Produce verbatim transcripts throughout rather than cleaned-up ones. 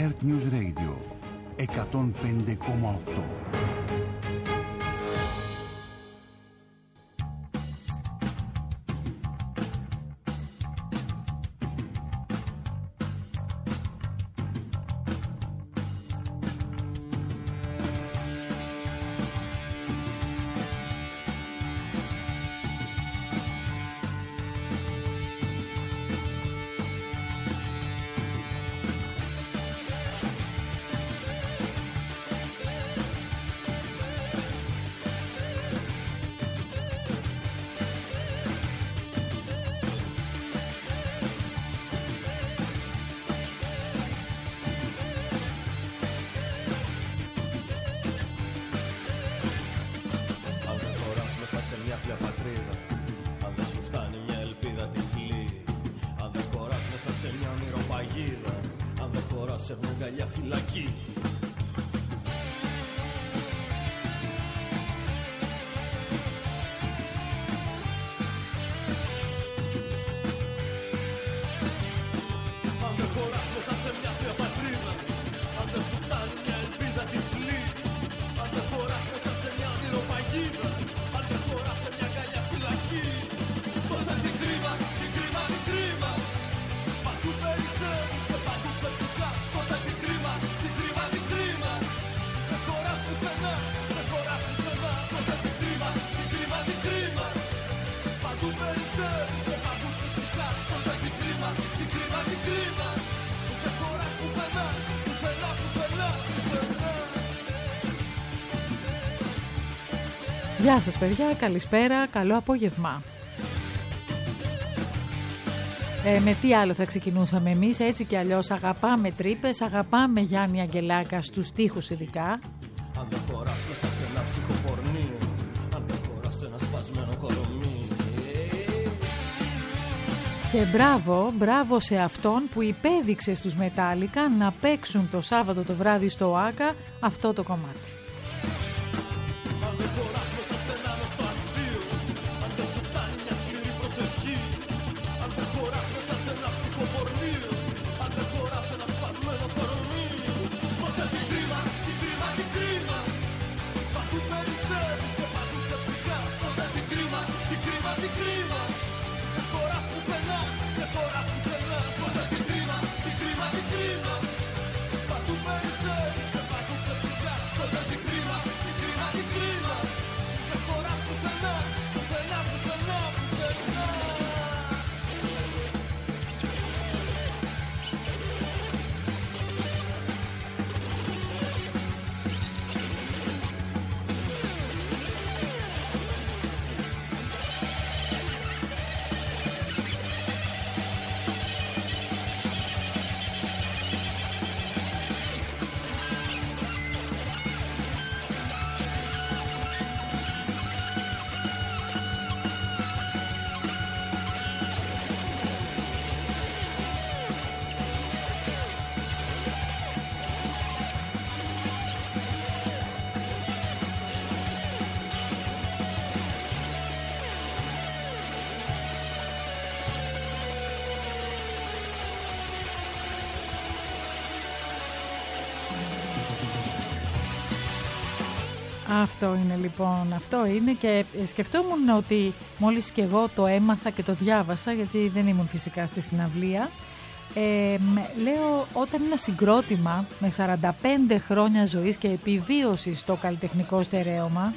Earth News Radio εκατόν πέντε κόμμα οκτώ. Γεια σας παιδιά, καλησπέρα, καλό απόγευμα. Ε, με τι άλλο θα ξεκινούσαμε εμείς, έτσι κι αλλιώς αγαπάμε τρύπες, αγαπάμε Γιάννη Αγγελάκα στους στίχους ειδικά. Αν δεν χωράς μέσα σε ένα ψυχοπορνείο, αν δεν χωράς σε ένα σπασμένο κορομί. Και μπράβο, μπράβο σε αυτόν που υπέδειξε στους Μετάλλικα να παίξουν το Σάββατο το βράδυ στο ΆΚΑ αυτό το κομμάτι. Αυτό είναι λοιπόν, αυτό είναι και σκεφτόμουν ότι μόλις και εγώ το έμαθα και το διάβασα, γιατί δεν ήμουν φυσικά στη συναυλία. Ε, λέω, όταν ένα συγκρότημα με σαράντα πέντε χρόνια ζωής και επιβίωσης στο καλλιτεχνικό στερέωμα,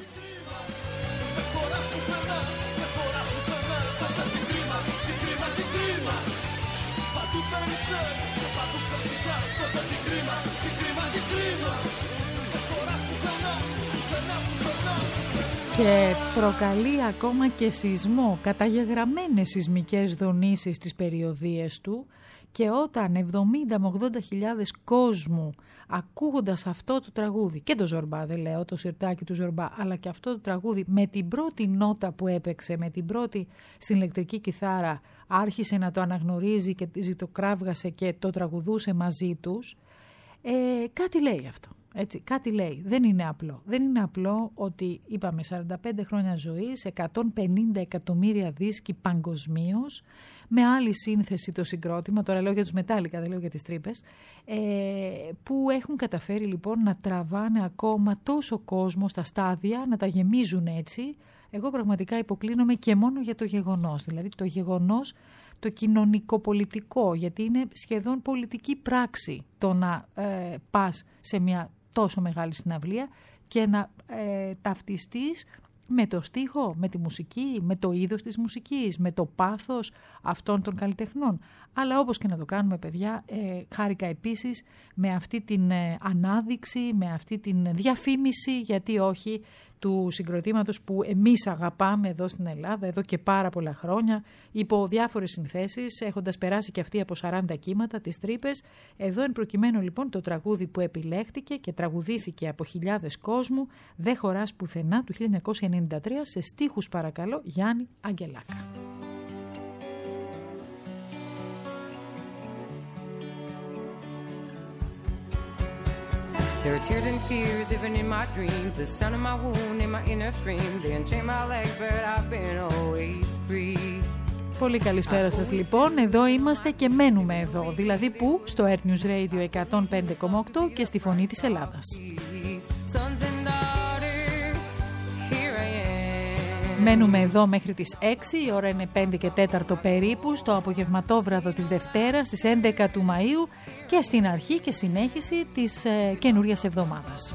και προκαλεί ακόμα και σεισμό, καταγεγραμμένες σεισμικές δονήσεις στις περιοδίες του, και όταν εβδομήντα με ογδόντα χιλιάδες κόσμου ακούγοντας αυτό το τραγούδι, και το Ζορμπά δεν λέω, το σιρτάκι του Ζορμπά, αλλά και αυτό το τραγούδι με την πρώτη νότα που έπαιξε, με την πρώτη στην ηλεκτρική κιθάρα, άρχισε να το αναγνωρίζει και το κράβγασε και το τραγουδούσε μαζί τους, ε, κάτι λέει αυτό. Έτσι, κάτι λέει. Δεν είναι απλό. Δεν είναι απλό ότι είπαμε σαράντα πέντε χρόνια ζωής, εκατόν πενήντα εκατομμύρια δίσκοι παγκοσμίως, με άλλη σύνθεση το συγκρότημα, τώρα λέω για τους Μετάλλικα, δεν λέω για τις Τρύπες, ε, που έχουν καταφέρει λοιπόν να τραβάνε ακόμα τόσο κόσμο στα στάδια, να τα γεμίζουν έτσι. Εγώ πραγματικά υποκλίνομαι και μόνο για το γεγονός, δηλαδή το γεγονός το κοινωνικοπολιτικό, γιατί είναι σχεδόν πολιτική πράξη το να ε, πας σε μια τόσο μεγάλη συναυλία και να ε, ταυτιστείς με το στίχο, με τη μουσική, με το είδος της μουσικής, με το πάθος αυτών των καλλιτεχνών. Αλλά όπως και να το κάνουμε, παιδιά, ε, χάρηκα επίσης με αυτή την ε, ανάδειξη, με αυτή την διαφήμιση, γιατί όχι, του συγκροτήματος που εμείς αγαπάμε εδώ στην Ελλάδα, εδώ και πάρα πολλά χρόνια, υπό διάφορες συνθέσεις, έχοντας περάσει και αυτή από σαράντα κύματα, τις Τρύπες. Εδώ εν προκειμένου λοιπόν το τραγούδι που επιλέχτηκε και τραγουδήθηκε από χιλιάδες κόσμου, «Δεν χωράς πουθενά» του χίλια εννιακόσια ενενήντα τρία, σε στίχους παρακαλώ Γιάννη Αγγελάκα. There are tears and fears even in my dreams. The sound of my wound in my inner stream. They unchain my legs but I've been always free. Πολύ καλησπέρα σας λοιπόν, εδώ είμαστε και μένουμε εδώ, δηλαδή που στο Earth News Radio εκατόν πέντε κόμμα οκτώ και στη Φωνή της Ελλάδας. Μένουμε εδώ μέχρι τις έξι, η ώρα είναι πέντε και τέταρτο περίπου, στο απογευματόβραδο της Δευτέρας, στις έντεκα του Μαΐου και στην αρχή και συνέχιση της ε, καινούριας εβδομάδας.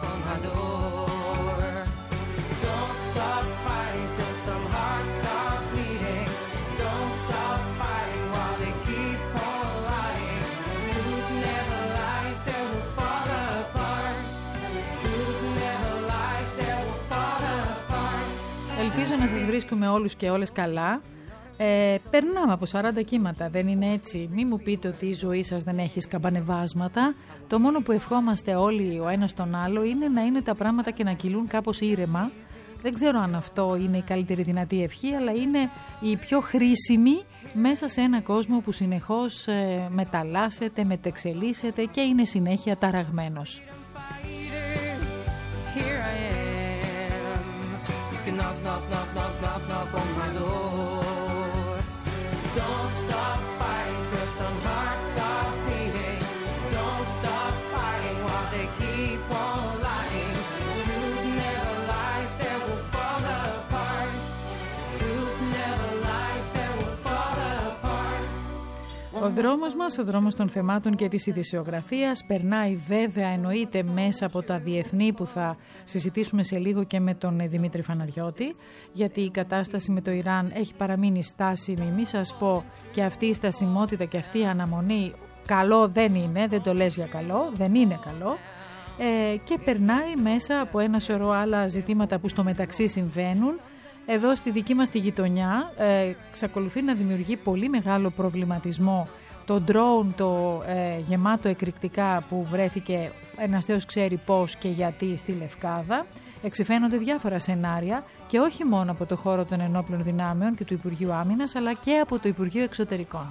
Ελπίζω να σας βρίσκουμε όλους και όλες καλά. Ε, περνάμε από σαράντα κύματα, δεν είναι έτσι? Μη μου πείτε ότι η ζωή σας δεν έχει σκαμπανεβάσματα. Το μόνο που ευχόμαστε όλοι ο ένας τον άλλο είναι να είναι τα πράγματα και να κυλούν κάπως ήρεμα. Δεν ξέρω αν αυτό είναι η καλύτερη δυνατή ευχή, αλλά είναι η πιο χρήσιμη μέσα σε ένα κόσμο που συνεχώς ε, μεταλλάσσεται, μετεξελίσσεται και είναι συνέχεια ταραγμένος. Knock, knock, knock, knock, knock, knock on my door. Don't stop fighting till some hearts are bleeding. Don't stop fighting while they keep on lying. Truth never lies, they will fall apart. Truth never lies, they will fall apart. Ο δρόμος μας, ο δρόμος των θεμάτων και της ειδησιογραφίας περνάει βέβαια, εννοείται, μέσα από τα διεθνή που θα συζητήσουμε σε λίγο και με τον Δημήτρη Φαναριώτη, γιατί η κατάσταση με το Ιράν έχει παραμείνει στάσιμη. Μη σας πω, και αυτή η στασιμότητα και αυτή η αναμονή καλό δεν είναι, δεν το λες για καλό, δεν είναι καλό. Ε, και περνάει μέσα από ένα σωρό άλλα ζητήματα που στο μεταξύ συμβαίνουν. Εδώ στη δική μας τη γειτονιά ε, εξακολουθεί να δημιουργεί πολύ μεγάλο προβληματισμό το drone, το ε, γεμάτο εκρηκτικά που βρέθηκε, ένας θεός ξέρει πώς και γιατί, στη Λευκάδα. Εξηφαίνονται διάφορα σενάρια και όχι μόνο από το χώρο των ενόπλων δυνάμεων και του Υπουργείου Άμυνας, αλλά και από το Υπουργείο Εξωτερικών.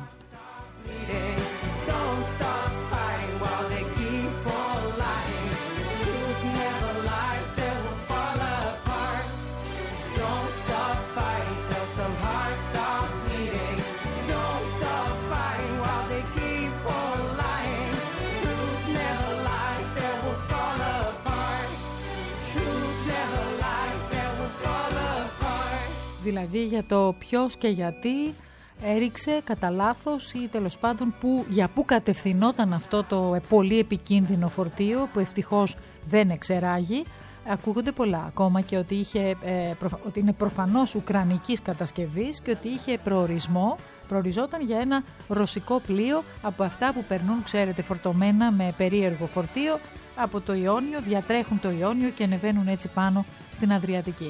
Δηλαδή για το ποιος και γιατί έριξε κατά λάθος ή τέλος πάντων που, για πού κατευθυνόταν αυτό το πολύ επικίνδυνο φορτίο που ευτυχώς δεν εξεράγει. Ακούγονται πολλά, ακόμα και ότι, είχε, ε, προ, ότι είναι προφανώς ουκρανικής κατασκευής και ότι είχε προορισμό, προοριζόταν για ένα ρωσικό πλοίο από αυτά που περνούν, ξέρετε, φορτωμένα με περίεργο φορτίο από το Ιόνιο, διατρέχουν το Ιόνιο και ανεβαίνουν έτσι πάνω στην Αδριατική.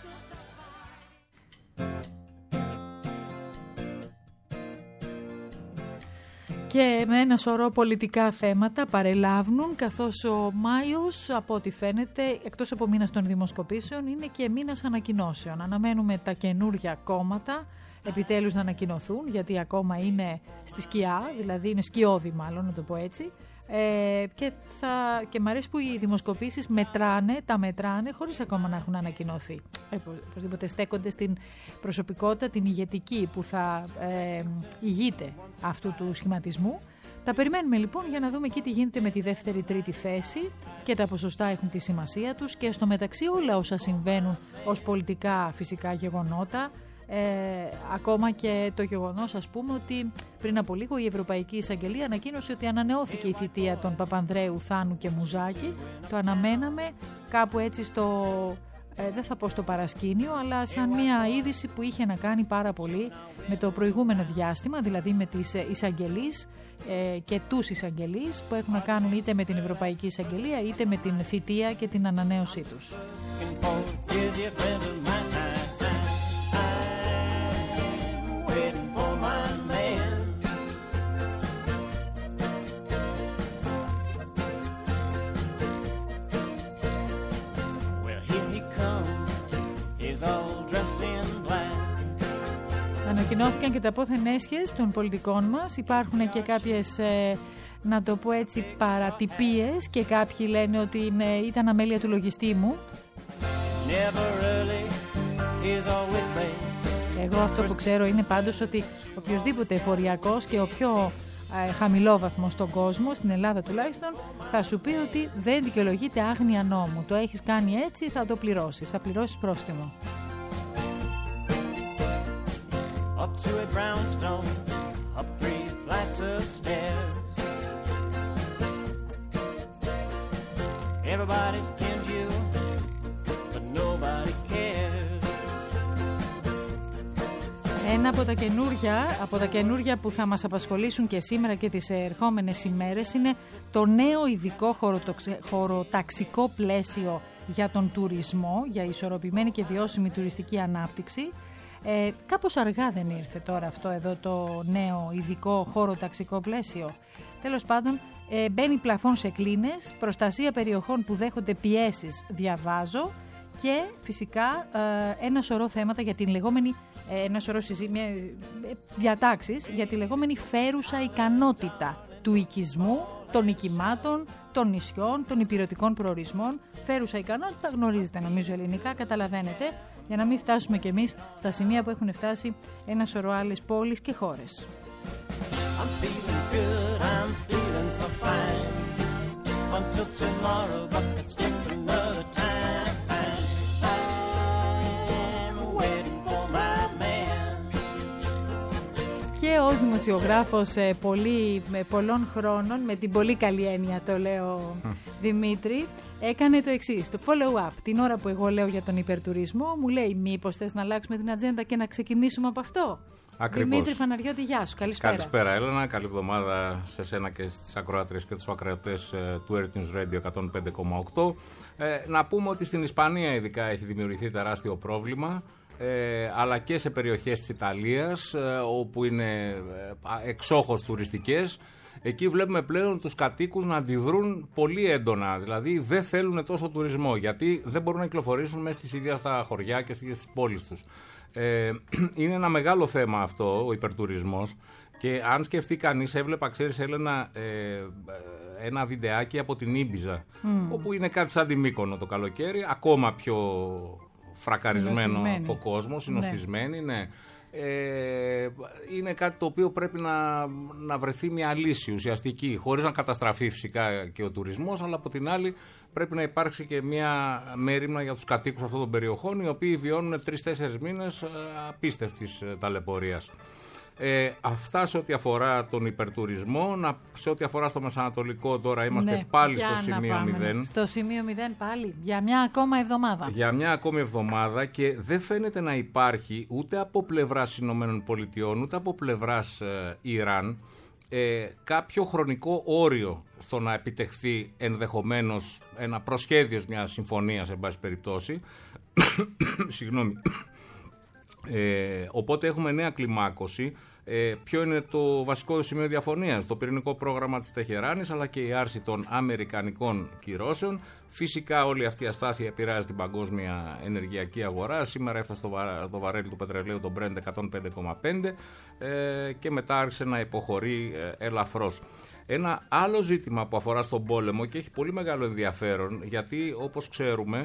Και με ένα σωρό πολιτικά θέματα παρελάβουν, καθώς ο Μάιος, από ό,τι φαίνεται, εκτός από μήνας των δημοσκοπήσεων, είναι και μήνας ανακοινώσεων. Αναμένουμε τα καινούργια κόμματα επιτέλους να ανακοινωθούν, γιατί ακόμα είναι στη σκιά, δηλαδή είναι σκιώδη μάλλον, να το πω έτσι. Ε, και, θα, και μ' αρέσει που οι δημοσκοπήσεις μετράνε, τα μετράνε χωρίς ακόμα να έχουν ανακοινωθεί. Ε, οπωσδήποτε στέκονται στην προσωπικότητα, την ηγετική που θα ε, ηγείται αυτού του σχηματισμού. Τα περιμένουμε λοιπόν για να δούμε εκεί τι γίνεται με τη δεύτερη τρίτη θέση και τα ποσοστά έχουν τη σημασία τους και στο μεταξύ όλα όσα συμβαίνουν ως πολιτικά φυσικά γεγονότα. Ε, ακόμα και το γεγονός, ας πούμε, ότι πριν από λίγο η Ευρωπαϊκή Εισαγγελία ανακοίνωσε ότι ανανεώθηκε η θητεία των Παπανδρέου, Θάνου και Μουζάκη. Το αναμέναμε κάπου έτσι στο, ε, δεν θα πω στο παρασκήνιο, αλλά σαν μια είδηση που είχε να κάνει πάρα πολύ με το προηγούμενο διάστημα, δηλαδή με τις εισαγγελείς ε, και τους εισαγγελείς που έχουν να κάνουν είτε με την Ευρωπαϊκή Εισαγγελία είτε με την θητεία και την ανανέωσή τους. Ανακοινώθηκαν και τα πόθεν έσχες των πολιτικών μας. Υπάρχουν και κάποιες, ε, να το πω έτσι, παρατυπίες και κάποιοι λένε ότι είναι, ήταν αμέλεια του λογιστή μου. Εγώ αυτό που ξέρω είναι πάντως ότι οποιοσδήποτε εφοριακός και ο πιο ε, χαμηλόβαθμος στον κόσμο, στην Ελλάδα τουλάχιστον, θα σου πει ότι δεν δικαιολογείται άγνοια νόμου. Το έχεις κάνει έτσι, θα το πληρώσεις, θα πληρώσεις πρόστιμο. Up to a brownstone, up three flights of stairs. Everybody's pinned you, but nobody cares. Ένα από τα καινούργια, από τα καινούργια που θα μας απασχολήσουν και σήμερα και τις ερχόμενες ημέρες είναι το νέο ειδικό χωροταξικό πλαίσιο για τον τουρισμό, για ισορροπημένη και βιώσιμη τουριστική ανάπτυξη. Ε, κάπως αργά δεν ήρθε τώρα αυτό εδώ το νέο ειδικό χώρο ταξικό πλαίσιο. Τέλος πάντων, ε, μπαίνει πλαφόν σε κλίνες, προστασία περιοχών που δέχονται πιέσεις, διαβάζω, και φυσικά ε, ένα σωρό θέματα για την λεγόμενη, ε, ένα σωρό συζή, μια, ε, διατάξεις για τη λεγόμενη φέρουσα ικανότητα του οικισμού, των οικημάτων, των νησιών, των υπηρετικών προορισμών. Φέρουσα ικανότητα γνωρίζετε νομίζω ελληνικά, καταλαβαίνετε, για να μην φτάσουμε κι εμείς στα σημεία που έχουν φτάσει ένα σωρό άλλες πόλεις και χώρες. Και ως δημοσιογράφος ε, πολύ, με πολλών χρόνων, με την πολύ καλή έννοια το λέω mm. Δημήτρη, έκανε το εξής, το follow-up. Την ώρα που εγώ λέω για τον υπερτουρισμό, μου λέει μήπως θες να αλλάξουμε την ατζέντα και να ξεκινήσουμε από αυτό. Ακριβώς. Δημήτρη Φαναριώτη, γεια σου, καλησπέρα. Καλησπέρα Έλενα, καλή εβδομάδα σε σένα και στις ακροάτριες και τους ακροατές ε, του Airtunes Radio εκατόν πέντε κόμμα οκτώ. Ε, να πούμε ότι στην Ισπανία ειδικά έχει δημιουργηθεί τεράστιο πρόβλημα. Ε, αλλά και σε περιοχές της Ιταλίας, ε, όπου είναι ε, εξόχως τουριστικές. Εκεί βλέπουμε πλέον τους κατοίκους να αντιδρούν πολύ έντονα. Δηλαδή δεν θέλουν τόσο τουρισμό, γιατί δεν μπορούν να κυκλοφορήσουν μέσα στις ίδιες τα χωριά και στις πόλεις τους. Ε, είναι ένα μεγάλο θέμα αυτό, ο υπερτουρισμός. Και αν σκεφτεί κανείς, έβλεπα, ξέρεις Έλενα, ε, ένα βιντεάκι από την Ήμπιζα, mm. όπου είναι κάτι σαν τη Μύκονο το καλοκαίρι, ακόμα πιο φρακαρισμένο από κόσμο, συνοστισμένη, ναι. ναι. Ε, είναι κάτι το οποίο πρέπει να, να βρεθεί μια λύση ουσιαστική, χωρίς να καταστραφεί φυσικά και ο τουρισμός, αλλά από την άλλη πρέπει να υπάρξει και μια μέριμνα για τους κατοίκους αυτών των περιοχών, οι οποίοι βιώνουν τρεις-τέσσερις μήνες απίστευτης ταλαιπωρίας. Ε, αυτά σε ό,τι αφορά τον υπερτουρισμό. Να, σε ό,τι αφορά στο Μεσανατολικό, τώρα είμαστε ναι, πάλι στο σημείο μηδέν. Στο σημείο μηδέν πάλι, για μια ακόμα εβδομάδα. Για μια ακόμη εβδομάδα, και δεν φαίνεται να υπάρχει ούτε από πλευράς Ηνωμένων Πολιτειών ούτε από πλευράς ε, Ιράν ε, κάποιο χρονικό όριο στο να επιτευχθεί ενδεχομένως ένα προσχέδιο μιας συμφωνίας, εν πάση περιπτώσει. Συγγνώμη. Ε, οπότε έχουμε νέα κλιμάκωση. Ε, ποιο είναι το βασικό σημείο διαφωνίας? Το πυρηνικό πρόγραμμα της Τεχεράνης, αλλά και η άρση των αμερικανικών κυρώσεων. Φυσικά όλη αυτή η αστάθεια επηρεάζει την παγκόσμια ενεργειακή αγορά. Σήμερα έφτασε στο, βα... το βαρέλι του πετρελαίου, το Brent εκατόν πέντε κόμμα πέντε, ε, και μετά άρχισε να υποχωρεί ε, ελαφρώς. Ένα άλλο ζήτημα που αφορά στον πόλεμο και έχει πολύ μεγάλο ενδιαφέρον, γιατί όπως ξέρουμε,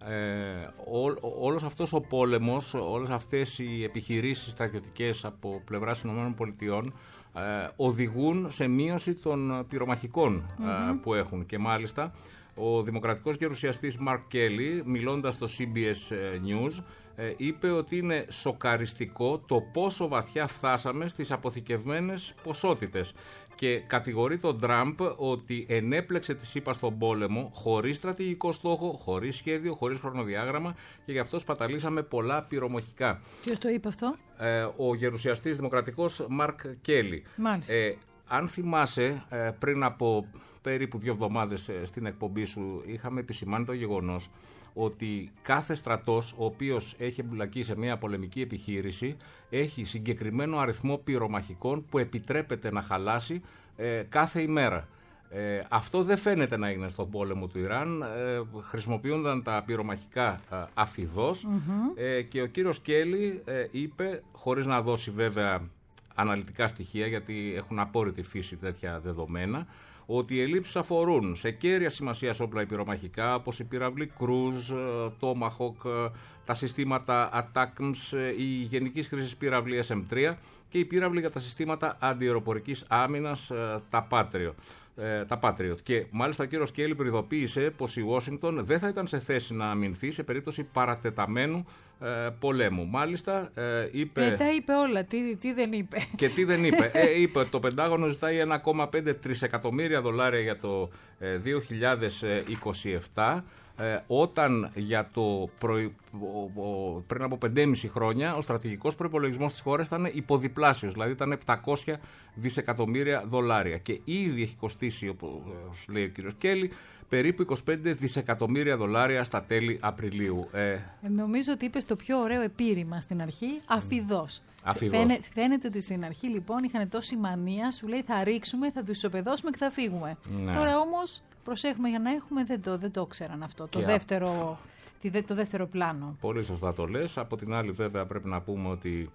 Ε, ό, όλος αυτός ο πόλεμος, όλες αυτές οι επιχειρήσεις στρατιωτικές από πλευράς των ΗΠΑ ε, οδηγούν σε μείωση των πυρομαχικών mm-hmm. ε, που έχουν, και μάλιστα ο δημοκρατικός γερουσιαστής Mark Kelly, μιλώντας στο σι μπι ες News, ε, είπε ότι είναι σοκαριστικό το πόσο βαθιά φτάσαμε στις αποθηκευμένες ποσότητες, και κατηγορεί τον Τραμπ ότι ενέπλεξε τη ΣΥΠΑ στον πόλεμο χωρίς στρατηγικό στόχο, χωρίς σχέδιο, χωρίς χρονοδιάγραμμα, και γι' αυτό σπαταλήσαμε πολλά πυρομαχικά. Ποιος το είπε αυτό? Ε, ο γερουσιαστής δημοκρατικός Μαρκ Κέλι. Μάλιστα. Ε, αν θυμάσαι, ε, πριν από περίπου δύο εβδομάδες ε, στην εκπομπή σου είχαμε επισημάνει το γεγονός ότι κάθε στρατός ο οποίος έχει εμπλακεί σε μια πολεμική επιχείρηση έχει συγκεκριμένο αριθμό πυρομαχικών που επιτρέπεται να χαλάσει ε, κάθε ημέρα. Ε, αυτό δεν φαίνεται να έγινε στον πόλεμο του Ιράν. Ε, χρησιμοποιούνταν τα πυρομαχικά ε, αφιδώς mm-hmm. ε, και ο κύριος Κέλι ε, είπε, χωρίς να δώσει βέβαια αναλυτικά στοιχεία, γιατί έχουν απόρριτη φύση τέτοια δεδομένα, ότι οι ελλείψεις αφορούν σε κέρια σημασίας όπλα πυρομαχικά, όπως η πυραυλή Cruise, Tomahawk, τα συστήματα ατάκμς, η γενικής χρήσης πυραυλή ες εμ τρία και η πύραυλη για τα συστήματα αντιαεροπορικής άμυνας, τα Patriot. Ε, τα Patriot. Και μάλιστα ο κύριος Κέλλη προειδοποίησε πως η Ουάσιγκτον δεν θα ήταν σε θέση να αμυνθεί σε περίπτωση παρατεταμένου ε, πολέμου. Μάλιστα ε, είπε... Ε, τα είπε όλα. Τι, τι δεν είπε. Και τι δεν είπε. ε, είπε ότι το Πεντάγωνο ζητάει ένα κόμμα πέντε τρισεκατομμύρια δολάρια για το ε, δύο χιλιάδες είκοσι επτά, ε, όταν για το προ... ο, ο, πριν από πεντέμισι χρόνια ο στρατηγικός προϋπολογισμός της χώρας ήταν υποδιπλάσιος, δηλαδή ήταν επτακόσια δισεκατομμύρια δολάρια, και ήδη έχει κοστίσει, όπως λέει ο κύριος Κέλλη, περίπου είκοσι πέντε δισεκατομμύρια δολάρια στα τέλη Απριλίου. Ε, Νομίζω ότι είπες το πιο ωραίο επίρρημα στην αρχή, αφιδώς. Αφιδώς. Φαίνε, φαίνεται ότι στην αρχή λοιπόν είχαν τόση μανία, σου λέει θα ρίξουμε, θα τους ισοπεδώσουμε και θα φύγουμε. Ναι. Τώρα όμως προσέχουμε για να έχουμε, δεν το, δεν το ξέραν αυτό, το δεύτερο, τη, το δεύτερο πλάνο. Πολύ σωστά το λες. Από την άλλη βέβαια πρέπει να πούμε ότι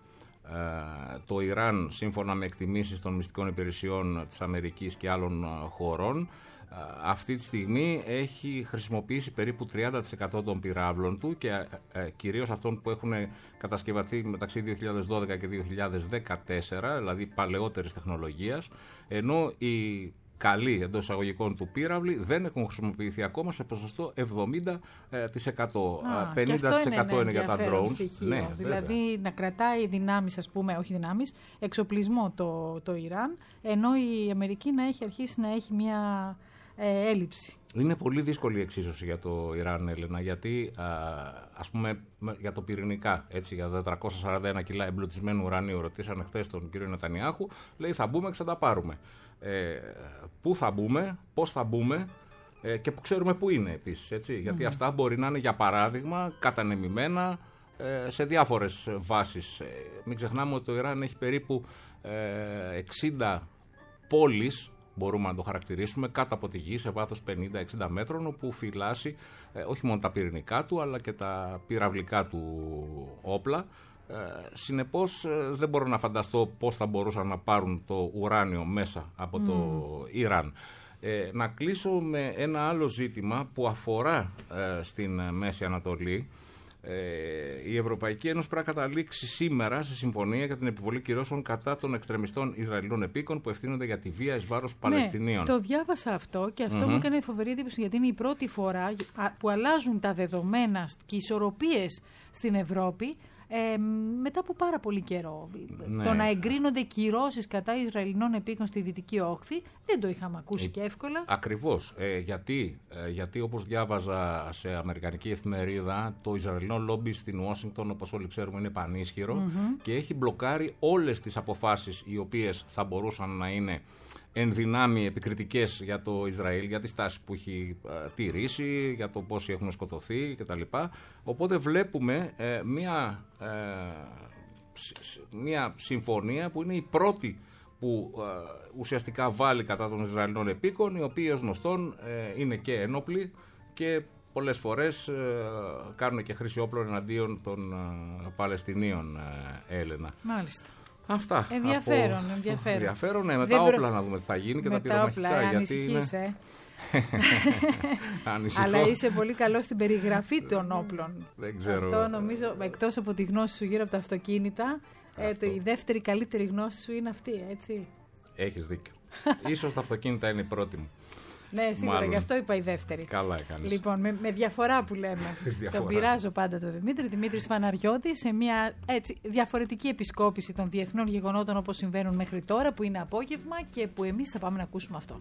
ε, το Ιράν, σύμφωνα με εκτιμήσεις των μυστικών υπηρεσιών της Αμερικής και άλλων χωρών, αυτή τη στιγμή έχει χρησιμοποιήσει περίπου τριάντα τοις εκατό των πυράβλων του, και ε, κυρίως αυτών που έχουν κατασκευαστεί μεταξύ δύο χιλιάδες δώδεκα και δύο χιλιάδες δεκατέσσερα, δηλαδή παλαιότερης τεχνολογίας, ενώ οι καλοί εντός εισαγωγικών του πύραυλοι δεν έχουν χρησιμοποιηθεί ακόμα σε ποσοστό εβδομήντα τοις εκατό. Α, πενήντα τοις εκατό είναι, είναι για τα drones. Ναι, δηλαδή βέβαια. Να κρατάει δυνάμεις, ας πούμε, όχι δυνάμεις, εξοπλισμό το, το Ιράν, ενώ η Αμερική να έχει αρχίσει να έχει μια ε, έλλειψη. Είναι πολύ δύσκολη η εξίσωση για το Ιράν, Έλενα, γιατί α, ας πούμε για το πυρηνικά, έτσι, για τετρακόσια σαράντα ένα κιλά εμπλουτισμένου ουρανίου, ρωτήσανε χθες τον κύριο Νετανιάχου, λέει θα μπούμε και θα τα πάρουμε. Ε, πού θα μπούμε, πώς θα μπούμε ε, και που ξέρουμε πού είναι επίσης, έτσι, γιατί mm-hmm. αυτά μπορεί να είναι, για παράδειγμα, κατανεμημένα ε, σε διάφορες βάσεις. Ε, μην ξεχνάμε ότι το Ιράν έχει περίπου ε, εξήντα πόλεις, μπορούμε να το χαρακτηρίσουμε, κάτω από τη γη σε βάθος πενήντα με εξήντα μέτρων, όπου φυλάσσει ε, όχι μόνο τα πυρηνικά του αλλά και τα πυραυλικά του όπλα. Ε, συνεπώς ε, δεν μπορώ να φανταστώ πώς θα μπορούσαν να πάρουν το ουράνιο μέσα από mm. το Ιράν. Ε, να κλείσω με ένα άλλο ζήτημα που αφορά ε, στην Μέση Ανατολή. Ε, η Ευρωπαϊκή Ένωση πρέπει να καταλήξει σήμερα σε συμφωνία για την επιβολή κυρώσεων κατά των εξτρεμιστών Ισραηλινών επίκων που ευθύνονται για τη βία εις βάρος ναι, Παλαιστινίων. Το διάβασα αυτό και αυτό mm-hmm. μου έκανε φοβερή εντύπωση, γιατί είναι η πρώτη φορά που αλλάζουν τα δεδομένα και οι ισορροπίες στην Ευρώπη. Ε, μετά από πάρα πολύ καιρό. Ναι. Το να εγκρίνονται κυρώσεις κατά Ισραηλινών επίκων στη Δυτική Όχθη δεν το είχαμε ακούσει ε, και εύκολα. Ακριβώς. Ε, γιατί, ε, γιατί όπως διάβαζα σε αμερικανική εφημερίδα, το Ισραηλινό λόμπι στην Ουάσιγκτον, όπως όλοι ξέρουμε, είναι πανίσχυρο mm-hmm. και έχει μπλοκάρει όλες τις αποφάσεις οι οποίες θα μπορούσαν να είναι εν δυνάμει επικριτικές για το Ισραήλ, για τη στάση που έχει ε, τηρήσει, για το πόσοι έχουν σκοτωθεί κτλ. Οπότε βλέπουμε ε, μια ε, μια συμφωνία που είναι η πρώτη που ε, ουσιαστικά βάλει κατά των Ισραηλινών επίκων, οι οποίοι ως γνωστόν ε, είναι και ένοπλοι και πολλές φορές ε, κάνουν και χρήση όπλων εναντίον των ε, Παλαιστινίων, ε, Έλενα. Μάλιστα. Αυτά. Ενδιαφέρον, από... ενδιαφέρον. ενδιαφέρον. Ναι, με Δεν τα προ... όπλα να δούμε τι θα γίνει και με τα πυρομαχικά. όπλα, γιατί είναι... ε. Ανησυχώ. Αλλά είσαι πολύ καλό στην περιγραφή των όπλων. Δεν ξέρω. Αυτό νομίζω, εκτός από τη γνώση σου γύρω από τα αυτοκίνητα, ε, το, η δεύτερη καλύτερη γνώση σου είναι αυτή, έτσι. Έχεις δίκιο. Ίσως τα αυτοκίνητα είναι η πρώτη μου. Ναι, σίγουρα, Μάλλον. γι' αυτό είπα η δεύτερη. Καλά έκανες. Λοιπόν, με, με διαφορά που λέμε. Τον πειράζω πάντα τον Δημήτρη. Δημήτρης Φαναριώτης, σε μια έτσι, διαφορετική επισκόπηση των διεθνών γεγονότων όπως συμβαίνουν μέχρι τώρα, που είναι απόγευμα και που εμείς θα πάμε να ακούσουμε αυτό.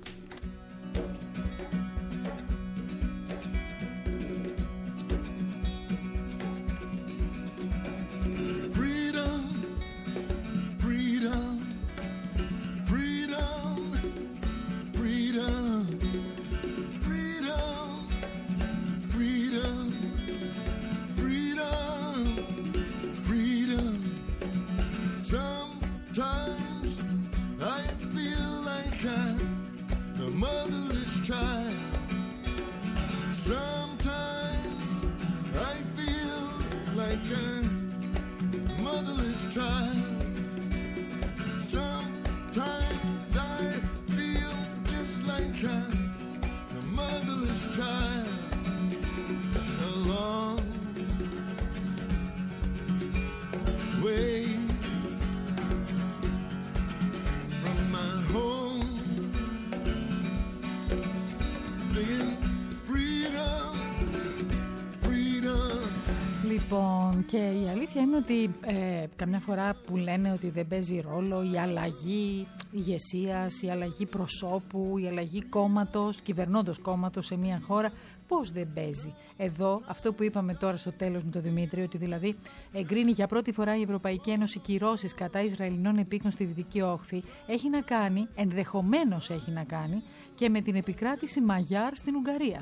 Λοιπόν, και η αλήθεια είναι ότι ε, καμιά φορά που λένε ότι δεν παίζει ρόλο η αλλαγή ηγεσίας, η αλλαγή προσώπου, η αλλαγή κόμματος, κυβερνώντος κόμματος σε μια χώρα, πώς δεν παίζει. Εδώ, αυτό που είπαμε τώρα στο τέλος με τον Δημήτρη, ότι δηλαδή εγκρίνει για πρώτη φορά η Ευρωπαϊκή Ένωση κυρώσεις κατά Ισραηλινών επίκων στη Δυτική Όχθη, έχει να κάνει, ενδεχομένως έχει να κάνει, και με την επικράτηση Μαγιάρ στην Ουγγαρία.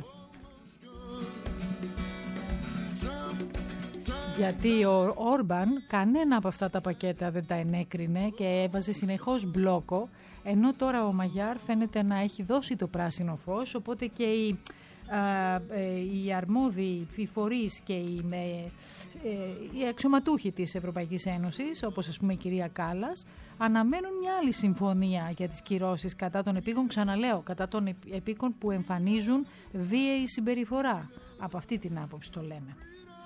Γιατί ο Όρμπαν κανένα από αυτά τα πακέτα δεν τα ενέκρινε και έβαζε συνεχώς μπλόκο, ενώ τώρα ο Μαγιάρ φαίνεται να έχει δώσει το πράσινο φως, οπότε και οι, α, οι αρμόδιοι, οι φορείς και οι, με, ε, οι αξιωματούχοι της Ευρωπαϊκής Ένωσης, όπως ας πούμε η κυρία Κάλλας, αναμένουν μια άλλη συμφωνία για τις κυρώσεις κατά των επίκων, ξαναλέω, κατά των επίκων που εμφανίζουν βίαιη συμπεριφορά. Από αυτή την άποψη το λέμε.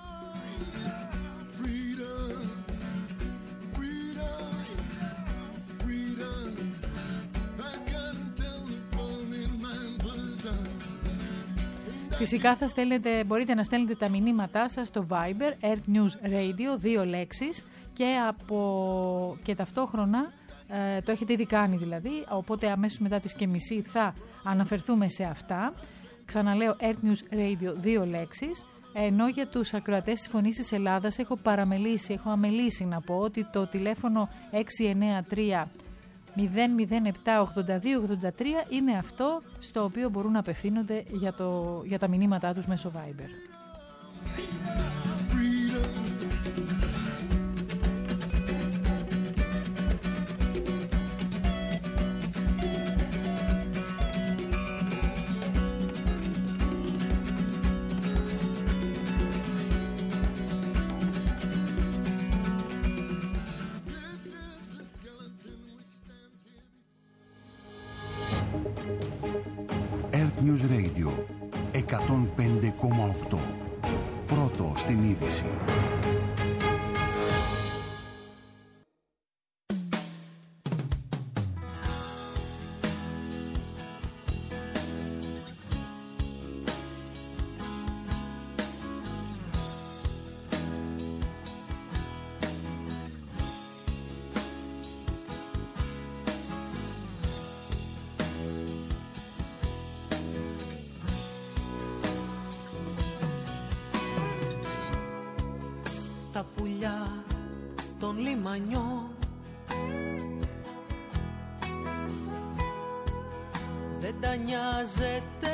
Φυσικά θα στέλνετε, μπορείτε να στέλνετε τα μηνύματά σας στο Viber, Earth News Radio, δύο λέξεις, και, από, και ταυτόχρονα ε, το έχετε ήδη κάνει δηλαδή, οπότε αμέσως μετά τις και μισή θα αναφερθούμε σε αυτά. Ξαναλέω Earth News Radio, δύο λέξεις. Ενώ για τους ακροατές της Φωνής της Ελλάδας έχω παραμελήσει, έχω αμελήσει να πω ότι το τηλέφωνο έξι εννέα τρία μηδέν μηδέν επτά ογδόντα δύο ογδόντα τρία είναι αυτό στο οποίο μπορούν να απευθύνονται για, το, για τα μηνύματά τους μέσω Viber. News Radio εκατόν πέντε κόμμα οκτώ. Πρώτο στην είδηση. Τα πουλιά των λιμανιών δεν τα νοιάζεται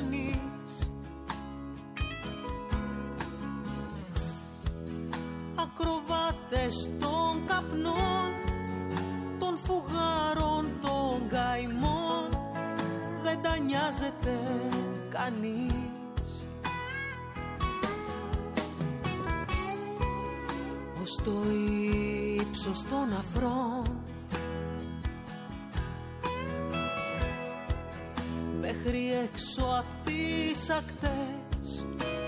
κανείς. ακροβάτες των καπνών, των φουγάρων των καημών, δεν τα νοιάζεται κανείς. Ως το ύψος των αφρών, μέχρι έξω απ' τις ακτές,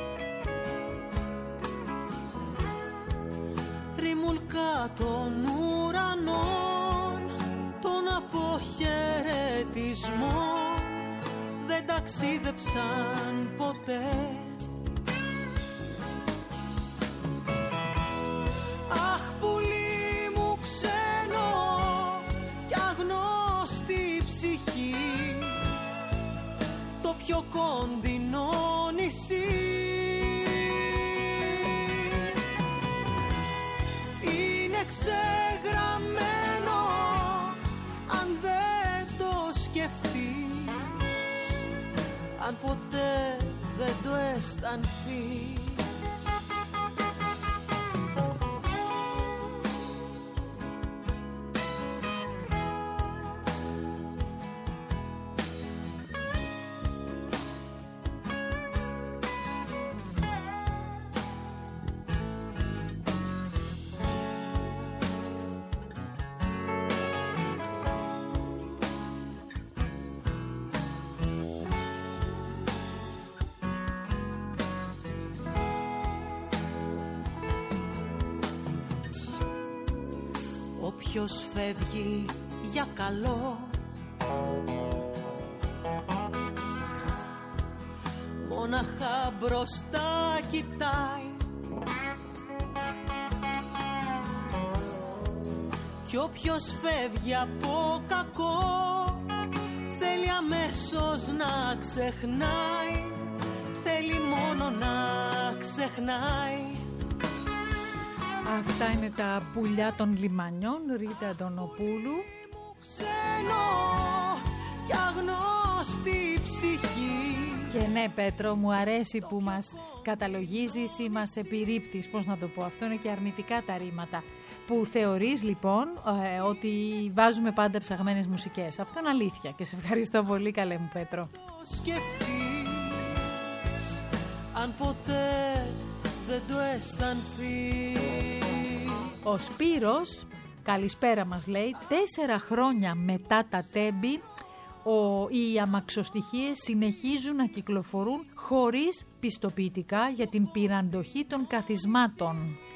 ρημουλκά των ουρανών, των αποχαιρετισμών, δεν ταξίδεψαν ποτέ. Αχ, πουλί μου ξένο κι αγνώστη ψυχή, το πιο κοντινό νησί. Είναι ξεγραμμένο αν δεν το σκεφτείς, αν ποτέ δεν το αισθανθείς. Όποιος φεύγει για καλό, μόναχα μπροστά κοιτάει, κι όποιος φεύγει από κακό, θέλει αμέσως να ξεχνάει, θέλει μόνο να ξεχνάει. Αυτά είναι τα πουλιά των λιμανιών, Ρίτα Αντωνοπούλου. Ξένο κι αγνώστη ψυχή. Και ναι, Πέτρο, μου αρέσει που μας καταλογίζεις ή μας επιρρύπτεις, πώς να το πω, αυτό είναι και αρνητικά τα ρήματα. Που θεωρείς λοιπόν ε, ότι βάζουμε πάντα ψαγμένες μουσικές. Αυτό είναι αλήθεια και σε ευχαριστώ πολύ, καλέ μου Πέτρο. Σκεφτείς, αν ποτέ δεν το αισθανθείς. Ο Σπύρος, καλησπέρα μας λέει, τέσσερα χρόνια μετά τα τέμπη ο, οι αμαξοστοιχίες συνεχίζουν να κυκλοφορούν χωρίς πιστοποιητικά για την πυραντοχή των καθισμάτων.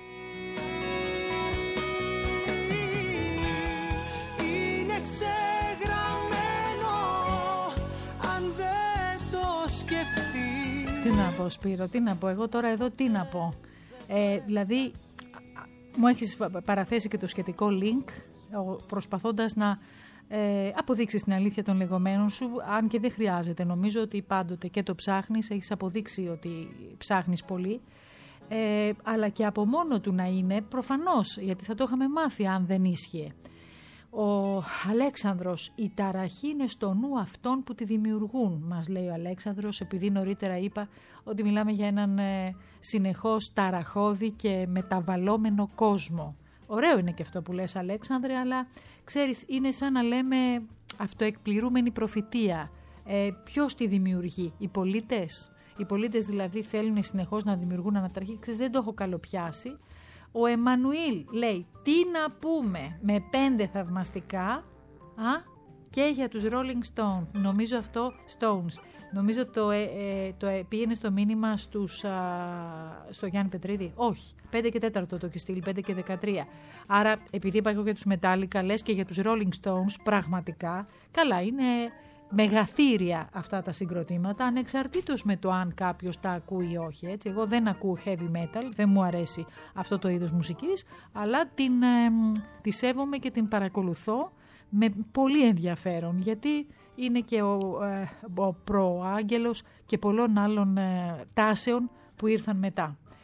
Είναι ξεγραμμένο αν δεν το σκεφτείς. Τι να πω Σπύρο, τι να πω, εγώ τώρα εδώ τι να πω. Ε, δηλαδή μου έχεις παραθέσει και το σχετικό link προσπαθώντας να ε, αποδείξεις την αλήθεια των λεγόμενων σου, αν και δεν χρειάζεται. Νομίζω ότι πάντοτε και το ψάχνεις, έχεις αποδείξει ότι ψάχνεις πολύ, ε, αλλά και από μόνο του να είναι προφανώς, γιατί θα το είχαμε μάθει αν δεν ίσχυε. Ο Αλέξανδρος, η ταραχή είναι στο νου αυτών που τη δημιουργούν, μας λέει ο Αλέξανδρος, επειδή νωρίτερα είπα ότι μιλάμε για έναν ε, συνεχώς ταραχώδη και μεταβαλλόμενο κόσμο. Ωραίο είναι και αυτό που λες, Αλέξανδρε, αλλά ξέρεις, είναι σαν να λέμε αυτοεκπληρούμενη προφητεία. Ε, ποιος τη δημιουργεί, οι πολίτες? Οι πολίτες δηλαδή θέλουν συνεχώς να δημιουργούν αναταραχή. Ξέρεις, δεν το έχω καλοπιάσει. Ο Εμμανουήλ λέει, τι να πούμε, με πέντε θαυμαστικά, α, και για τους Rolling Stones. Νομίζω αυτό, Stones. Νομίζω το, ε, ε, το ε, πήγαινε στο μήνυμα στους, α, στο Γιάννη Πετρίδη. Όχι, πέντε και τέταρτο το έχει στείλει, πέντε και δεκατρία. Άρα, επειδή είπα εγώ για τους Metallica, λες και για τους Rolling Stones, πραγματικά, καλά, είναι μεγαθύρια αυτά τα συγκροτήματα, ανεξαρτήτως με το αν κάποιος τα ακούει ή όχι. Έτσι. Εγώ δεν ακούω heavy metal, δεν μου αρέσει αυτό το είδος μουσικής, αλλά την, ε, τη σέβομαι και την παρακολουθώ με πολύ ενδιαφέρον, γιατί είναι και ο, ε, ο προάγγελος και πολλών άλλων ε, τάσεων που ήρθαν μετά.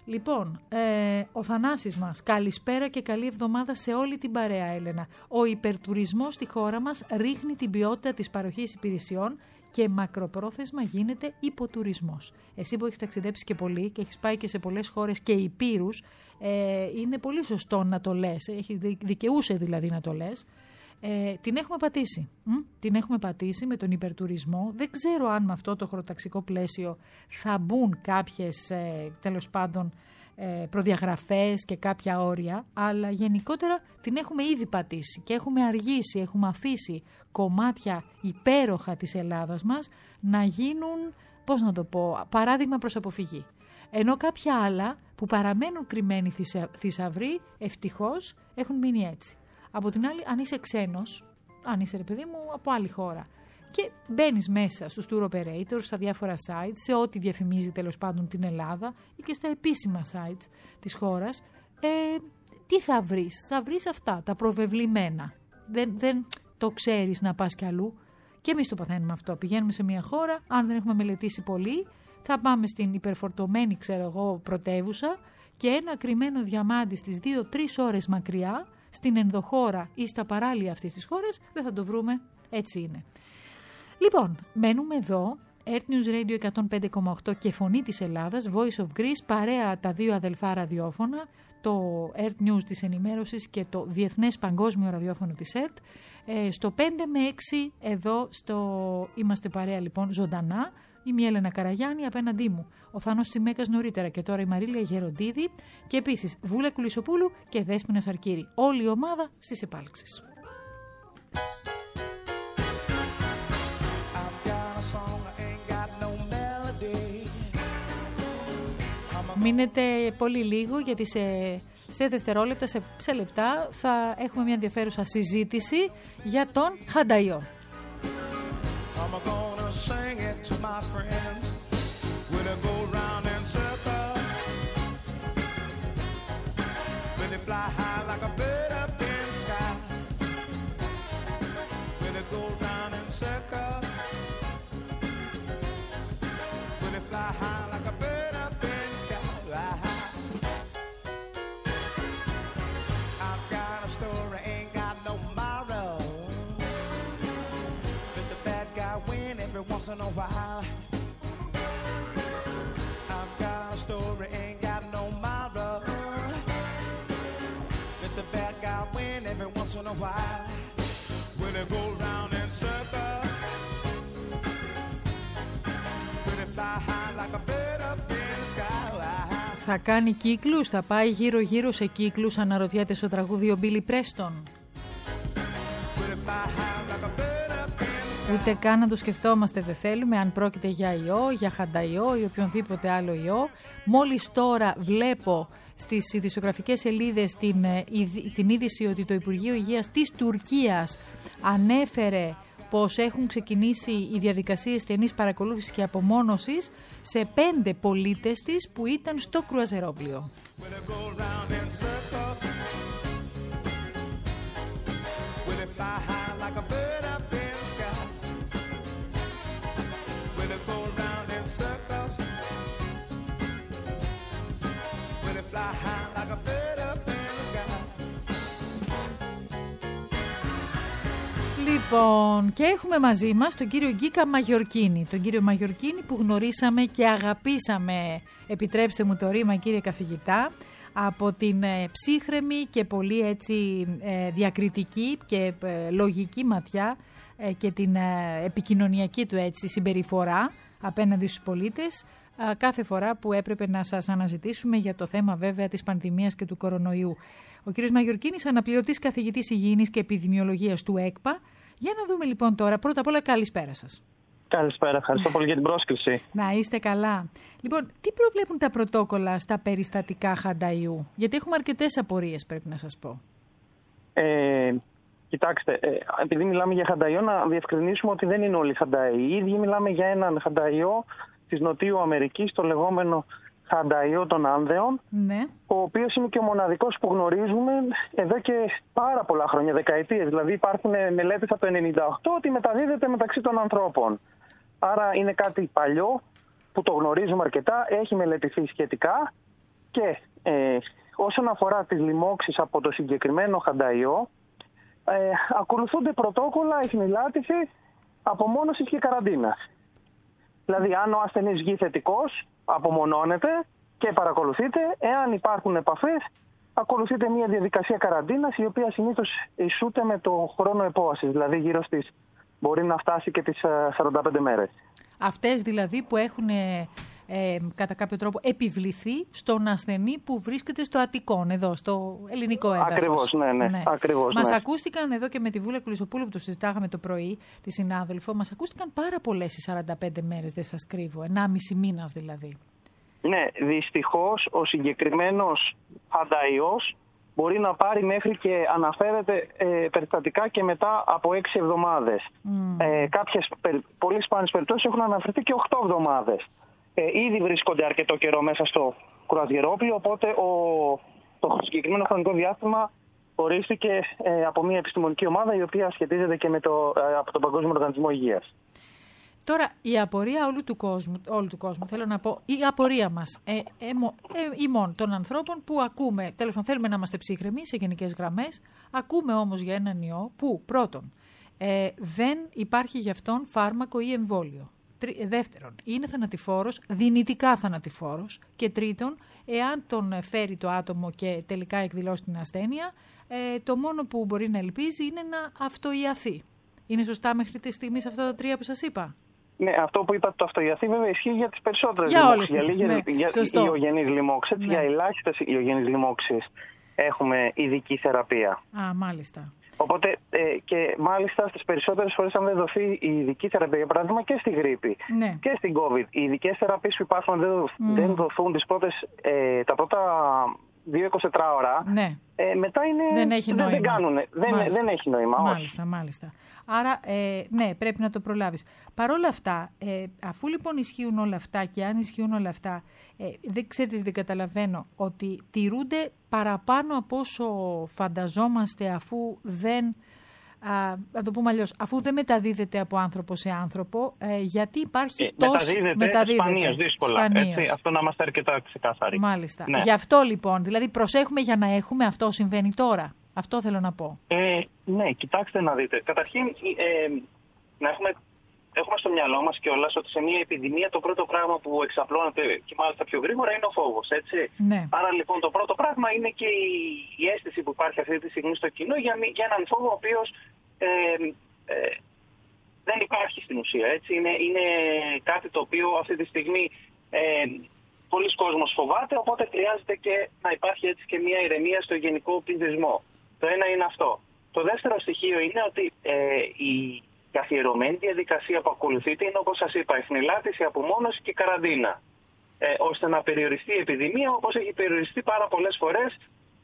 Λοιπόν, ε, ο Θανάσης μας, καλησπέρα και καλή εβδομάδα σε όλη την παρέα, Έλενα. Ο υπερτουρισμός στη χώρα μας ρίχνει την ποιότητα της παροχής υπηρεσιών και μακροπρόθεσμα γίνεται υποτουρισμός. Εσύ που έχεις ταξιδέψει και πολύ και έχεις πάει και σε πολλές χώρες και υπήρους, ε, είναι πολύ σωστό να το λες, έχει δικαιούσε δηλαδή να το λες. Ε, την έχουμε πατήσει. Μ? Την έχουμε πατήσει με τον υπερτουρισμό. Δεν ξέρω αν με αυτό το χωροταξικό πλαίσιο θα μπουν κάποιες ε, τέλος πάντων ε, προδιαγραφές και κάποια όρια, αλλά γενικότερα την έχουμε ήδη πατήσει και έχουμε αργήσει, έχουμε αφήσει κομμάτια υπέροχα της Ελλάδας μας να γίνουν, πώς να το πω, παράδειγμα προς αποφυγή. Ενώ κάποια άλλα που παραμένουν κρυμμένοι θησαυροί, ευτυχώς έχουν μείνει έτσι. Από την άλλη, αν είσαι ξένος, αν είσαι ρε παιδί μου από άλλη χώρα και μπαίνεις μέσα στους tour operators, στα διάφορα sites, σε ό,τι διαφημίζει τέλος πάντων την Ελλάδα ή και στα επίσημα sites της χώρας, ε, τι θα βρεις? Θα βρεις αυτά, τα προβεβλημένα. Δεν, δεν το ξέρεις να πας κι αλλού. Και εμείς το παθαίνουμε αυτό. Πηγαίνουμε σε μια χώρα, αν δεν έχουμε μελετήσει πολύ, θα πάμε στην υπερφορτωμένη, ξέρω εγώ, πρωτεύουσα και ένα κρυμμένο διαμάντι στις δύο τρεις ώρες μακριά, στην ενδοχώρα ή στα παράλια αυτής της χώρας, δεν θα το βρούμε. Έτσι είναι. Λοιπόν, μένουμε εδώ. Earth News Radio εκατόν πέντε κόμμα οκτώ και Φωνή της Ελλάδας, Voice of Greece, παρέα τα δύο αδελφά ραδιόφωνα, το Earth News της ενημέρωσης και το Διεθνές Παγκόσμιο Ραδιόφωνο της ΕΡΤ. Ε, στο πέντε με έξι εδώ στο είμαστε παρέα λοιπόν ζωντανά. Είμαι η Έλενα Καραγιάννη, απέναντί μου ο Θάνος Τσιμέκας νωρίτερα και τώρα η Μαρίλια Γεροντίδη και επίσης Βούλα Κουλισοπούλου και Δέσποινα Σαρκύρη. Όλη η ομάδα στις επάλξεις. Μείνετε πολύ λίγο γιατί σε, σε δευτερόλεπτα, σε, σε λεπτά θα έχουμε μια ενδιαφέρουσα συζήτηση για τον Χανταϊό. I'm gonna sing it to my friends when I go round in circles, when they fly high like a bird up in the sky, when they go round in circles, when they fly high like a bird up in the sky. I've got a story, ain't got no moral. Win every once in a while. I've got a story, ain't got no moral. Let the bad guy win every once in a while. When they go round in circles, when they fly high like a bird up in the sky. Θα κάνει κύκλους, θα πάει γύρω γύρω σε κύκλους, αναρωτιέται στο τραγούδι ο Μπίλι Πρέστον. Ούτε καν να το σκεφτόμαστε δεν θέλουμε αν πρόκειται για ιό, για χανταϊό ή οποιονδήποτε άλλο ιό. Μόλις τώρα βλέπω στις ειδησιογραφικές σελίδες την, την είδηση ότι το Υπουργείο Υγείας της Τουρκίας ανέφερε πως έχουν ξεκινήσει οι διαδικασίες στενής παρακολούθησης και απομόνωσης σε πέντε πολίτες της που ήταν στο κρουαζερόπλιο. Λοιπόν, και έχουμε μαζί μας τον κύριο Γκίκα Μαγιορκίνη. Τον κύριο Μαγιορκίνη που γνωρίσαμε και αγαπήσαμε, επιτρέψτε μου το ρήμα κύριε καθηγητά, από την ε, ψύχρεμη και πολύ έτσι ε, διακριτική και ε, λογική ματιά ε, και την ε, επικοινωνιακή του έτσι συμπεριφορά απέναντι στους πολίτες ε, κάθε φορά που έπρεπε να σας αναζητήσουμε για το θέμα βέβαια της πανδημίας και του κορονοϊού. Ο κύριος Μαγιορκίνης, αναπληρωτής καθηγητής υγιεινής και επιδημιολογίας του ΕΚΠΑ. Για να δούμε λοιπόν τώρα, πρώτα απ' όλα καλησπέρα σας. Καλησπέρα, ευχαριστώ πολύ για την πρόσκληση. Να είστε καλά. Λοιπόν, τι προβλέπουν τα πρωτόκολλα στα περιστατικά χανταϊού? Γιατί έχουμε αρκετές απορίες, πρέπει να σας πω. Ε, κοιτάξτε, ε, επειδή μιλάμε για χανταϊό, να διευκρινίσουμε ότι δεν είναι όλοι χανταϊοί. Οι ίδιοι μιλάμε για έναν χανταϊό της Νοτιού Αμερικής, το λεγόμενο χανταϊό των Άνδεων, ναι. Ο οποίος είναι και ο μοναδικός που γνωρίζουμε εδώ και πάρα πολλά χρόνια, δεκαετίες. Δηλαδή υπάρχουν μελέτες από το ενενήντα οκτώ ότι μεταδίδεται μεταξύ των ανθρώπων. Άρα είναι κάτι παλιό που το γνωρίζουμε αρκετά, έχει μελετηθεί σχετικά Και ε, όσον αφορά τις λοιμώξεις από το συγκεκριμένο χανταϊό, ε, ακολουθούνται πρωτόκολλα εχνηλάτησης, απομόνωσης και καραντίνας. Δηλαδή, αν ο ασθενής βγει θετικός, απομονώνεται και παρακολουθείται. Εάν υπάρχουν επαφές, ακολουθείται μια διαδικασία καραντίνας, η οποία συνήθως ισούται με το χρόνο επόασης, δηλαδή γύρω στις, μπορεί να φτάσει και τις σαράντα πέντε μέρες. Αυτές δηλαδή που έχουν ε, ε, κατά κάποιο τρόπο επιβληθεί στον ασθενή που βρίσκεται στο Αττικόν, εδώ, στο ελληνικό έδαφος. Ακριβώς, ναι, ναι. ναι. Ακριβώς, μας ναι. ακούστηκαν εδώ και με τη Βούλα Κουλισσοπούλου που το συζητάγαμε το πρωί, τη συνάδελφο, μας ακούστηκαν πάρα πολλές οι σαράντα πέντε μέρες, δεν σας κρύβω, ενάμιση μήνας δηλαδή. Ναι, δυστυχώς ο συγκεκριμένος χανταϊός μπορεί να πάρει μέχρι και αναφέρεται ε, περιστατικά και μετά από έξι εβδομάδες. Mm. Ε, κάποιες πολύ σπάνιες περιπτώσεις έχουν αναφερθεί και οκτώ εβδομάδες. Ε, ήδη βρίσκονται αρκετό καιρό μέσα στο κρουαζιερόπλοιο, οπότε ο, το συγκεκριμένο χρονικό διάστημα ορίστηκε ε, από μια επιστημονική ομάδα η οποία σχετίζεται και με το, ε, από τον Παγκόσμιο Οργανισμό Υγείας. Τώρα, η απορία όλου του κόσμου, όλου του κόσμου θέλω να πω, η απορία μας, ε, ε, ε, ημών των ανθρώπων που ακούμε, τέλος πάντων θέλουμε να είμαστε ψύχρεμοι σε γενικές γραμμές, ακούμε όμως για έναν ιό που πρώτον ε, δεν υπάρχει για αυτόν φάρμακο ή εμβόλιο. Τρι, δεύτερον, είναι θανατηφόρος, δυνητικά θανατηφόρος. Και τρίτον, εάν τον φέρει το άτομο και τελικά εκδηλώσει την ασθένεια, ε, το μόνο που μπορεί να ελπίζει είναι να αυτοϊαθεί. Είναι σωστά μέχρι τη στιγμή σε αυτά τα τρία που σας είπα? Ναι, αυτό που είπατε το αυτοϊαθεί βέβαια ισχύει για τις περισσότερες για λοιμώξεις. Όλες τις, για ναι, για ιογενείς λοιμώξεις. Ναι. Για ελάχιστες ιογενείς λοιμώξεις έχουμε ειδική θεραπεία. Α, μάλιστα. Οπότε ε, και μάλιστα στις περισσότερες φορές αν δεν δωθεί η ειδική θεραπεία, για παράδειγμα και στη γρίπη ναι. και στην COVID, οι ειδικές θεραπείες που υπάρχουν δεν, mm. δεν δοθούν τις πρώτες, ε, τα πρώτα δύο εικοσιτετρά ώρα, ναι. ε, μετά είναι, δεν έχει νόημα. Δεν, κάνουν, δεν, δεν έχει νόημα. Μάλιστα, όχι. μάλιστα. Άρα, ε, ναι, πρέπει να το προλάβεις. Παρ' όλα αυτά, ε, αφού λοιπόν ισχύουν όλα αυτά και αν ισχύουν όλα αυτά, ε, δεν ξέρετε, δεν καταλαβαίνω, ότι τηρούνται παραπάνω από όσο φανταζόμαστε, αφού δεν, α, να το πούμε αλλιώς, αφού δεν μεταδίδεται από άνθρωπο σε άνθρωπο, ε, γιατί υπάρχει ε, τόσο... Μεταδίδεται, μεταδίδεται σπανίως, δύσκολα. Σπανίως. Έτσι, αυτό να είμαστε αρκετά ξεκάθαροι. Μάλιστα. Ναι. Γι' αυτό λοιπόν, δηλαδή προσέχουμε για να έχουμε, αυτό συμβαίνει τώρα. Αυτό θέλω να πω. Ε, ναι, κοιτάξτε να δείτε. Καταρχήν, ε, να έχουμε, έχουμε στο μυαλό μας κιόλας ότι σε μια επιδημία το πρώτο πράγμα που εξαπλώνεται και μάλιστα πιο γρήγορα είναι ο φόβος, έτσι. Ναι. Άρα λοιπόν το πρώτο πράγμα είναι και η, η αίσθηση που υπάρχει αυτή τη στιγμή στο κοινό για, για έναν φόβο ο οποίος ε, ε, δεν υπάρχει στην ουσία, έτσι. Είναι, είναι κάτι το οποίο αυτή τη στιγμή ε, πολλοί κόσμος φοβάται, οπότε χρειάζεται και να υπάρχει έτσι και μια ηρεμία στο γενικό πληθυσμό. Το ένα είναι αυτό. Το δεύτερο στοιχείο είναι ότι ε, η καθιερωμένη διαδικασία που ακολουθείται είναι, όπως σας είπα, εχνηλάτηση, απομόνωση και καραντίνα. Ε, ώστε να περιοριστεί η επιδημία όπως έχει περιοριστεί πάρα πολλές φορές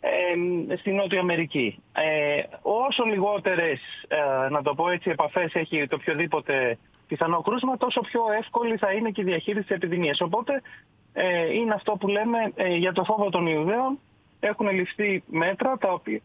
ε, στην Νότια Αμερική. Ε, όσο λιγότερες, ε, να το πω έτσι, επαφές έχει το οποιοδήποτε πιθανό κρούσμα, τόσο πιο εύκολη θα είναι και η διαχείριση της επιδημίας. Οπότε ε, είναι αυτό που λέμε ε, για το φόβο των Ιουδαίων. Έχουν ληφθεί μέτρα τα οποία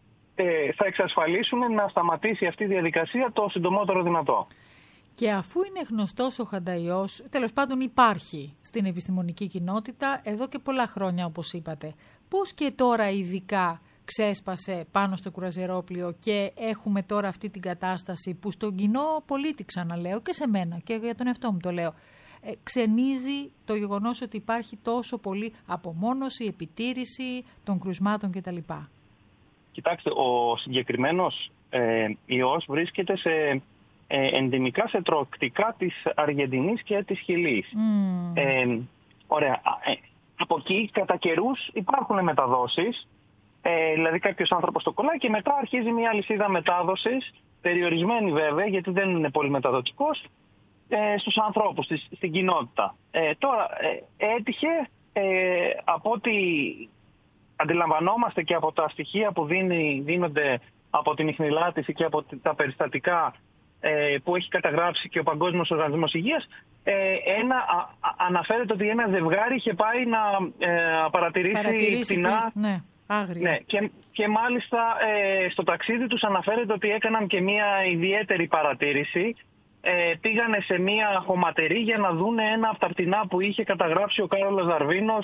θα εξασφαλίσουν να σταματήσει αυτή η διαδικασία το συντομότερο δυνατό. Και αφού είναι γνωστός ο χανταϊός, τέλος πάντων υπάρχει στην επιστημονική κοινότητα εδώ και πολλά χρόνια όπως είπατε, πώς και τώρα ειδικά ξέσπασε πάνω στο κρουαζιερόπλοιο και έχουμε τώρα αυτή την κατάσταση που στον κοινό πολίτη, ξαναλέω, και σε μένα και για τον εαυτό μου το λέω, ε, ξενίζει το γεγονός ότι υπάρχει τόσο πολύ απομόνωση, επιτήρηση των κρουσμάτων κτλ. Κοιτάξτε, ο συγκεκριμένος ε, ιός βρίσκεται σε, ε, ενδυμικά σε τροκτικά της Αργεντινής και της Χιλής. Mm. Ε, ωραία. Ε, από εκεί κατά καιρούς υπάρχουν μεταδόσεις, ε, δηλαδή κάποιος άνθρωπος το κολλάει και μετά αρχίζει μια αλυσίδα μετάδοσης, περιορισμένη βέβαια γιατί δεν είναι πολύ μεταδοτικός, ε, στους ανθρώπους, στη, στην κοινότητα. Ε, τώρα, ε, έτυχε ε, από ό,τι αντιλαμβανόμαστε και από τα στοιχεία που δίνει, δίνονται από την ιχνηλάτηση και από τα περιστατικά ε, που έχει καταγράψει και ο Παγκόσμιος Οργανισμός Υγείας, ε, ένα, α, αναφέρεται ότι ένα ζευγάρι είχε πάει να ε, παρατηρήσει πτηνά. Ναι, άγρια. Ναι, και, και μάλιστα ε, στο ταξίδι τους αναφέρεται ότι έκαναν και μια ιδιαίτερη παρατήρηση. Ε, πήγανε σε μια χωματερή για να δούνε ένα από τα πτηνά που είχε καταγράψει ο Κάρολος Δαρβίνος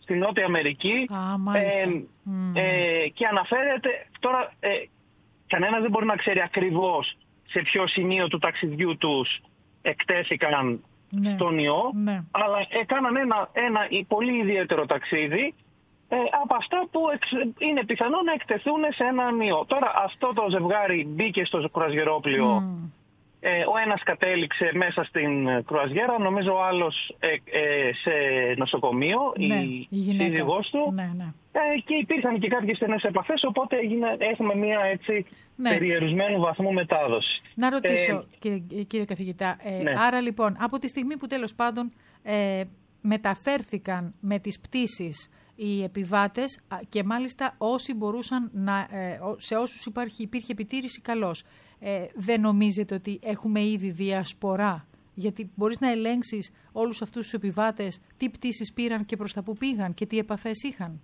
στη Νότια Αμερική. Α, μάλιστα. Ε, mm. ε, και αναφέρεται, τώρα ε, κανένας δεν μπορεί να ξέρει ακριβώς σε ποιο σημείο του ταξιδιού τους εκτέθηκαν ναι. στον ιό, ναι. αλλά έκαναν ένα, ένα πολύ ιδιαίτερο ταξίδι ε, από αυτά που εξ, είναι πιθανό να εκτεθούν σε έναν ιό. Τώρα αυτό το ζευγάρι μπήκε στο κρουαζιερόπλιο. Mm. Ε, ο ένας κατέληξε μέσα στην κρουαζιέρα, νομίζω ο άλλος ε, ε, σε νοσοκομείο, ναι, η, η σύζυγός του. Ναι, ναι. Ε, και υπήρχαν και κάποιες στενές επαφές, οπότε έγινε, έχουμε μια έτσι ναι. περιορισμένου βαθμού μετάδοση. Να ρωτήσω, ε, κύριε, κύριε καθηγητά, ε, ναι. άρα λοιπόν από τη στιγμή που τέλος πάντων ε, μεταφέρθηκαν με τις πτήσεις οι επιβάτες και μάλιστα όσοι μπορούσαν να, ε, σε όσους υπάρχει, υπήρχε επιτήρηση καλώς. Ε, δεν νομίζετε ότι έχουμε ήδη διασπορά? Γιατί μπορείς να ελέγξεις όλους αυτούς τους επιβάτες τι πτήσεις πήραν και προς τα που πήγαν και τι επαφές είχαν.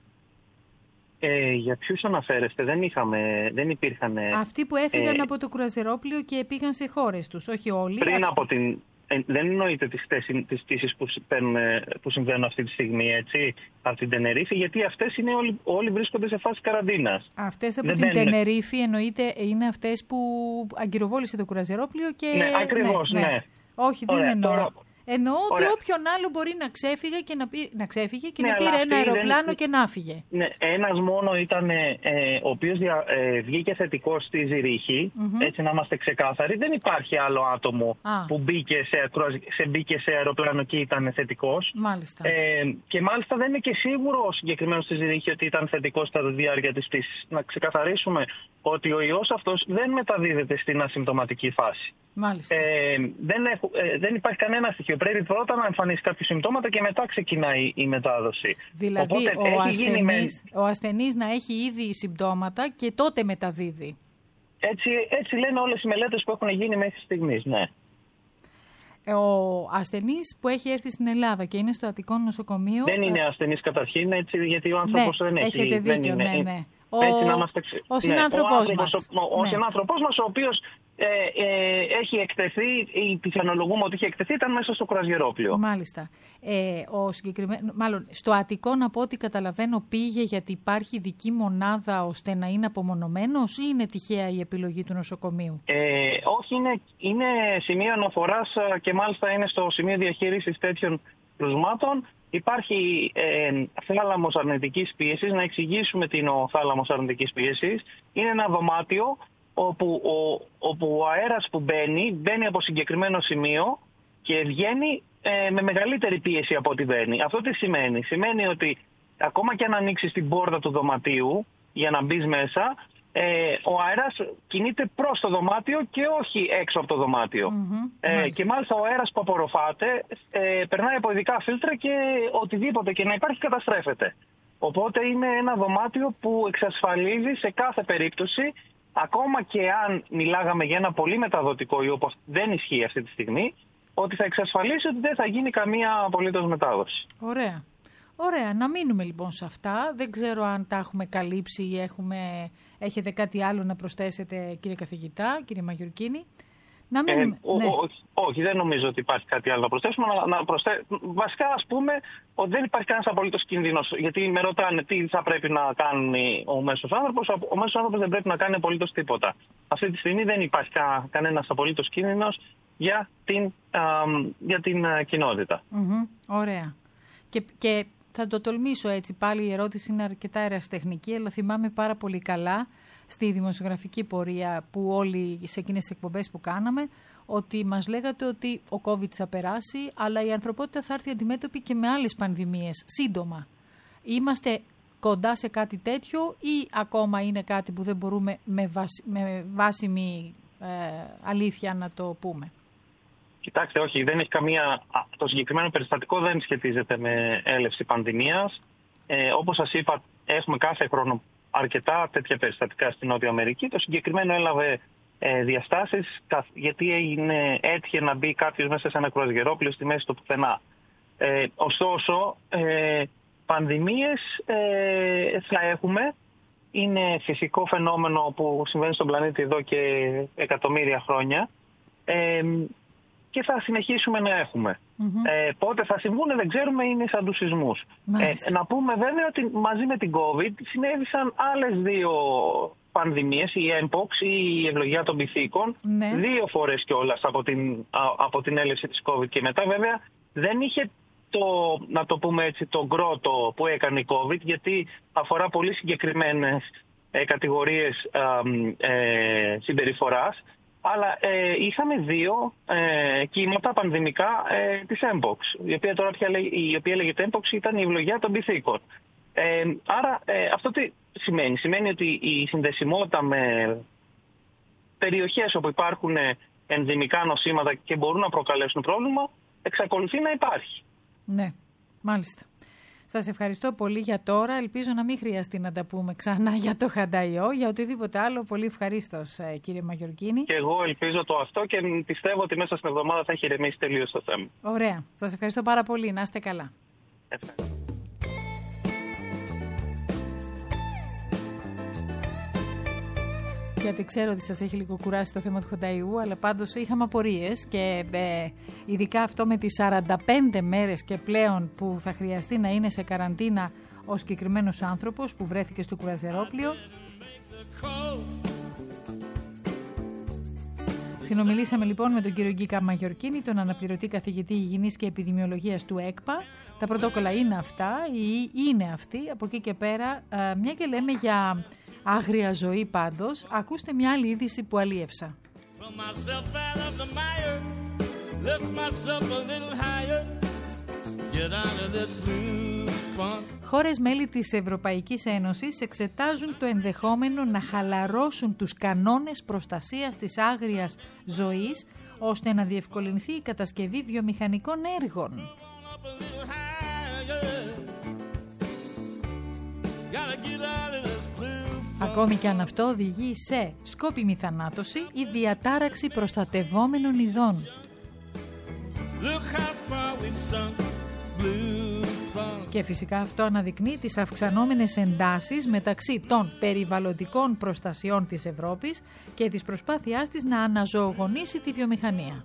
Ε, για ποιους αναφέρεστε? Δεν, είχαμε, δεν υπήρχαν... Αυτοί που έφυγαν ε, από το κρουαζιερόπλιο και πήγαν σε χώρες τους, όχι όλοι. Πριν αυτοί... από την... Ε, δεν εννοείται τις, τις πτήσεις που, που συμβαίνουν αυτή τη στιγμή, έτσι, από την Τενερίφη, γιατί αυτές είναι όλοι, όλοι βρίσκονται σε φάση καραντίνας. Αυτές από δεν την μπαίνουν... Τενερίφη εννοείται είναι αυτές που αγκυροβόλησε το κρουαζιερόπλιο και... Ναι, ακριβώς, ναι. ναι. ναι. Όχι, δεν Ωραία, εννοώ. Τώρα... Εννοώ ότι Ωραία. όποιον άλλο μπορεί να ξέφυγε και να, πή... να, ξέφυγε και ναι, να πήρε ένα αεροπλάνο δεν... και να φύγε. Ναι, ένας μόνο ήταν ε, ο οποίος δια... ε, βγήκε θετικός στη Ζηρίχη, mm-hmm. έτσι να είμαστε ξεκάθαροι. Δεν υπάρχει άλλο άτομο Α. που μπήκε σε, σε, μπήκε σε αεροπλάνο και ήταν θετικός. Μάλιστα. Ε, και μάλιστα δεν είναι και σίγουρο ο συγκεκριμένος στη Ζηρίχη ότι ήταν θετικός κατά τη διάρκεια της πτήσης. Να ξεκαθαρίσουμε ότι ο ιός αυτός δεν μεταδίδεται στην ασυμπτωματική φάση. Μάλιστα. Ε, δεν, έχω, ε, δεν υπάρχει κανένα στοιχείο. Πρέπει πρώτα να εμφανίσει κάποια συμπτώματα και μετά ξεκινάει η μετάδοση. Δηλαδή Οπότε, ο, ασθενής, με... ο ασθενής να έχει ήδη συμπτώματα και τότε μεταδίδει. Έτσι, έτσι λένε όλες οι μελέτες που έχουν γίνει μέχρι στιγμής, ναι. Ο ασθενής που έχει έρθει στην Ελλάδα και είναι στο Αττικό νοσοκομείο... Δεν είναι ασθενής καταρχήν, έτσι, γιατί ο άνθρωπος ναι, δεν έχει... έχετε δίκιο, δεν είναι, ναι, ναι. Ο, έτσι, να είμαστε... ο συνάνθρωπός ναι, μας. Ο, ο, ο ναι. συνάνθρωπός μας, ο οποίος ε, ε, έχει εκτεθεί, ή πιθανολογούμε ότι είχε εκτεθεί, ήταν μέσα στο κρουαζιερόπλιο. Μάλιστα. Ε, ο συγκεκριμένο, μάλλον, στο Αττικό, να πω ότι καταλαβαίνω, πήγε γιατί υπάρχει ειδική μονάδα ώστε να είναι απομονωμένος ή είναι τυχαία η επιλογή του νοσοκομείου? Ε, όχι, είναι, είναι σημείο αναφοράς και μάλιστα είναι στο σημείο διαχείρισης τέτοιων κρουσμάτων. Υπάρχει ε, θάλαμος αρνητικής πίεσης. Να εξηγήσουμε τι είναι ο θάλαμος αρνητικής πίεσης. Είναι ένα δωμάτιο όπου ο, όπου ο αέρας που μπαίνει, μπαίνει από συγκεκριμένο σημείο και βγαίνει ε, με μεγαλύτερη πίεση από ό,τι μπαίνει. Αυτό τι σημαίνει? Σημαίνει ότι ακόμα και αν ανοίξεις την πόρτα του δωματίου για να μπεις μέσα, ε, ο αέρας κινείται προς το δωμάτιο και όχι έξω από το δωμάτιο. Mm-hmm, ε, και μάλιστα ο αέρας που απορροφάται ε, περνάει από ειδικά φίλτρα και οτιδήποτε και να υπάρχει καταστρέφεται. Οπότε είναι ένα δωμάτιο που εξασφαλίζει σε κάθε περίπτωση, ακόμα και αν μιλάγαμε για ένα πολύ μεταδοτικό ιό που δεν ισχύει αυτή τη στιγμή, ότι θα εξασφαλίσει ότι δεν θα γίνει καμία απολύτως μετάδοση. Ωραία. Ωραία. Να μείνουμε λοιπόν σε αυτά. Δεν ξέρω αν τα έχουμε καλύψει ή έχουμε... έχετε κάτι άλλο να προσθέσετε, κύριε καθηγητά, κύριε Μαγιουρκίνη. Να μείνουμε. Ε, ναι. ό, ό, όχι, δεν νομίζω ότι υπάρχει κάτι άλλο να προσθέσουμε. Να, να προσθέ... Βασικά, ας πούμε, ότι δεν υπάρχει κανένας απολύτως κίνδυνος. Γιατί με ρωτάνε τι θα πρέπει να κάνει ο μέσος άνθρωπος. Ο μέσος άνθρωπος δεν πρέπει να κάνει απολύτως τίποτα. Αυτή τη στιγμή δεν υπάρχει κα, κανένας απολύτως κίνδυνος για την, α, για την α, κοινότητα. Mm-hmm. Ωραία. Και, και θα το τολμήσω έτσι. Πάλι η ερώτηση είναι αρκετά ερασιτεχνική, αλλά θυμάμαι πάρα πολύ καλά στη δημοσιογραφική πορεία που όλοι σε εκείνες τις εκπομπές που κάναμε, ότι μας λέγατε ότι ο COVID θα περάσει, αλλά η ανθρωπότητα θα έρθει αντιμέτωπη και με άλλες πανδημίες σύντομα. Είμαστε κοντά σε κάτι τέτοιο ή ακόμα είναι κάτι που δεν μπορούμε με, βασι, με βάσιμη ε, αλήθεια να το πούμε? Κοιτάξτε, όχι, δεν έχει καμία... Το συγκεκριμένο περιστατικό δεν σχετίζεται με έλευση πανδημίας. Ε, όπως σας είπα, έχουμε κάθε χρόνο αρκετά τέτοια περιστατικά στην Νότια Αμερική. Το συγκεκριμένο έλαβε ε, διαστάσεις γιατί έγινε, έτυχε να μπει κάποιος μέσα σε ένα κρουαζιερόπλιο στη μέση του πουθενά. Ε, ωστόσο, ε, πανδημίες ε, θα έχουμε. Είναι φυσικό φαινόμενο που συμβαίνει στον πλανήτη εδώ και εκατομμύρια χρόνια. Ε, και θα συνεχίσουμε να έχουμε. Mm-hmm. Ε, πότε θα συμβούν δεν ξέρουμε, είναι σαν τους σεισμούς. Ε, να πούμε βέβαια ότι μαζί με την COVID συνέβησαν άλλες δύο πανδημίες, η Mpox ή η ευλογία των πυθίκων, ναι. δύο φορές κιόλας από την, από την έλευση της COVID και μετά. Βέβαια δεν είχε το, να το πούμε έτσι, το γκρότο που έκανε η COVID, γιατί αφορά πολύ συγκεκριμένες ε, κατηγορίες ε, ε, συμπεριφοράς. Αλλά ε, είχαμε δύο ε, κύματα πανδημικά ε, της Mpox, η οποία τώρα πια η οποία λέγεται Mpox ήταν η ευλογία των πυθίκων. Ε, άρα ε, αυτό τι σημαίνει? Σημαίνει ότι η συνδεσιμότητα με περιοχές όπου υπάρχουν ενδυμικά νοσήματα και μπορούν να προκαλέσουν πρόβλημα εξακολουθεί να υπάρχει. Ναι, μάλιστα. Σας ευχαριστώ πολύ για τώρα. Ελπίζω να μην χρειαστεί να τα πούμε ξανά για το χανταϊό, για οτιδήποτε άλλο. Πολύ ευχαρίστως, κύριε Μαγιορκίνη. Και εγώ ελπίζω το αυτό και πιστεύω ότι μέσα στην εβδομάδα θα έχει ηρεμήσει τελείως το θέμα. Ωραία. Σας ευχαριστώ πάρα πολύ. Να είστε καλά. Ευχαριστώ. Γιατί ξέρω ότι σας έχει λίγο κουράσει το θέμα του χανταϊού, αλλά πάντως είχαμε απορίες και ε, ειδικά αυτό με τις σαράντα πέντε μέρες και πλέον που θα χρειαστεί να είναι σε καραντίνα ο συγκεκριμένος άνθρωπος που βρέθηκε στο κουραζερόπλιο. Συνομιλήσαμε λοιπόν με τον κύριο Γκίκα Μαγιορκίνη, τον αναπληρωτή καθηγητή υγιεινής και επιδημιολογίας του ΕΚΠΑ. Τα πρωτόκολλα είναι αυτά ή είναι αυτοί. Από εκεί και πέρα, ε, μια και λέμε για άγρια ζωή πάντως, ακούστε μια άλλη είδηση που αλίευσα. Χώρες μέλη της Ευρωπαϊκής Ένωσης εξετάζουν το ενδεχόμενο να χαλαρώσουν τους κανόνες προστασίας της άγριας ζωής, ώστε να διευκολυνθεί η κατασκευή βιομηχανικών έργων. Ακόμη και αν αυτό οδηγεί σε σκόπιμη θανάτωση ή διατάραξη προστατευόμενων ειδών. Και φυσικά αυτό αναδεικνύει τις αυξανόμενες εντάσεις μεταξύ των περιβαλλοντικών προστασιών της Ευρώπης και της προσπάθειάς της να αναζωογονήσει τη βιομηχανία.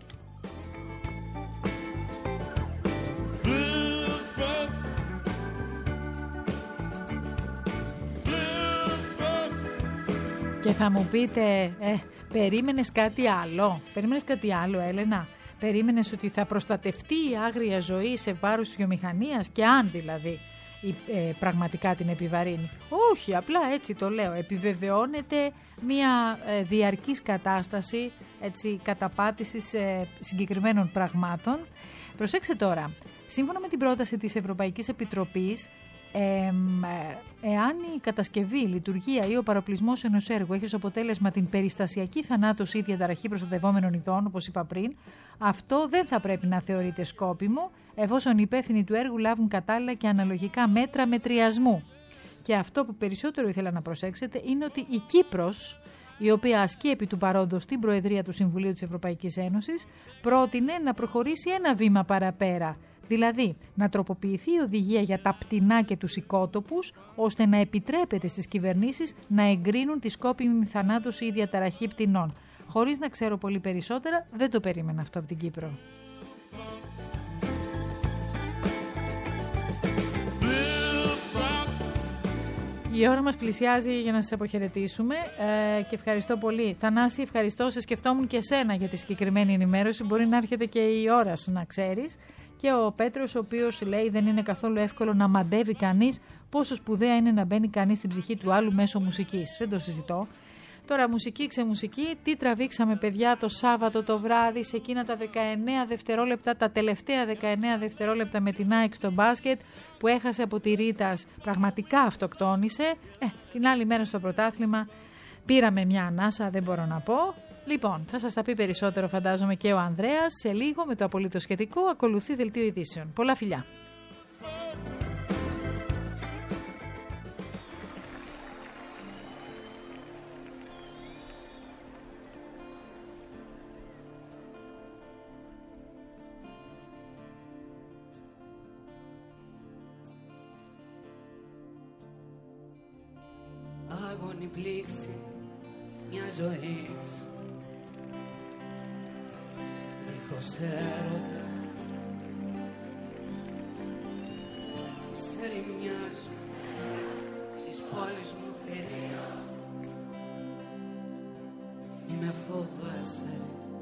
Και θα μου πείτε, ε, περίμενες κάτι άλλο, περίμενες κάτι άλλο Έλενα, περίμενες ότι θα προστατευτεί η άγρια ζωή σε βάρος της βιομηχανίας και αν δηλαδή ε, πραγματικά την επιβαρύνει? Όχι, απλά έτσι το λέω, επιβεβαιώνεται μια ε, διαρκής κατάσταση έτσι, καταπάτησης ε, συγκεκριμένων πραγμάτων. Προσέξτε τώρα, σύμφωνα με την πρόταση της Ευρωπαϊκής Επιτροπής, Ε, εάν η κατασκευή, η λειτουργία ή ο παροπλισμός ενός έργου έχει ως αποτέλεσμα την περιστασιακή θανάτωση ή διαταραχή προστατευόμενων ειδών, όπως είπα πριν, αυτό δεν θα πρέπει να θεωρείται σκόπιμο, εφόσον οι υπεύθυνοι του έργου λάβουν κατάλληλα και αναλογικά μέτρα μετριασμού. Και αυτό που περισσότερο ήθελα να προσέξετε είναι ότι η Κύπρος, η οποία ασκεί επί του παρόντος την Προεδρία του Συμβουλίου της Ευρωπαϊκής Ένωσης, πρότεινε να προχωρήσει ένα βήμα παραπέρα. Δηλαδή, να τροποποιηθεί η οδηγία για τα πτηνά και τους οικότοπους, ώστε να επιτρέπεται στις κυβερνήσεις να εγκρίνουν τη σκόπιμη θανάτωση ή διαταραχή πτηνών. Χωρίς να ξέρω πολύ περισσότερα, δεν το περίμενα αυτό από την Κύπρο. Η ώρα μας πλησιάζει για να σας αποχαιρετήσουμε ε, και ευχαριστώ πολύ. Θανάση, ευχαριστώ. Σε σκεφτόμουν και εσένα για τη συγκεκριμένη ενημέρωση. Μπορεί να έρχεται και η ώρα σου, να ξέρεις. Και ο Πέτρος, ο οποίος λέει δεν είναι καθόλου εύκολο να μαντεύει κανείς πόσο σπουδαία είναι να μπαίνει κανείς στην ψυχή του άλλου μέσω μουσικής. Δεν το συζητώ. Τώρα μουσική ξεμουσική, τι τραβήξαμε παιδιά το Σάββατο το βράδυ σε εκείνα τα δεκαεννέα δευτερόλεπτα, τα τελευταία δεκαεννέα δευτερόλεπτα με την ΑΕΚ στο μπάσκετ που έχασε από τη Ρίτας, πραγματικά αυτοκτόνησε. Ε, την άλλη μέρα στο πρωτάθλημα πήραμε μια ανάσα, δεν μπορώ να πω. Λοιπόν, θα σας τα πει περισσότερο φαντάζομαι και ο Ανδρέας. Σε λίγο με το απολύτως σχετικό ακολουθεί δελτίο ειδήσεων. Πολλά φιλιά. Άγωνη πλήξη μια ζωής, σε έρωτα της ερημιάς μου, της πόλης μου θηρία. Μη με φοβάσαι,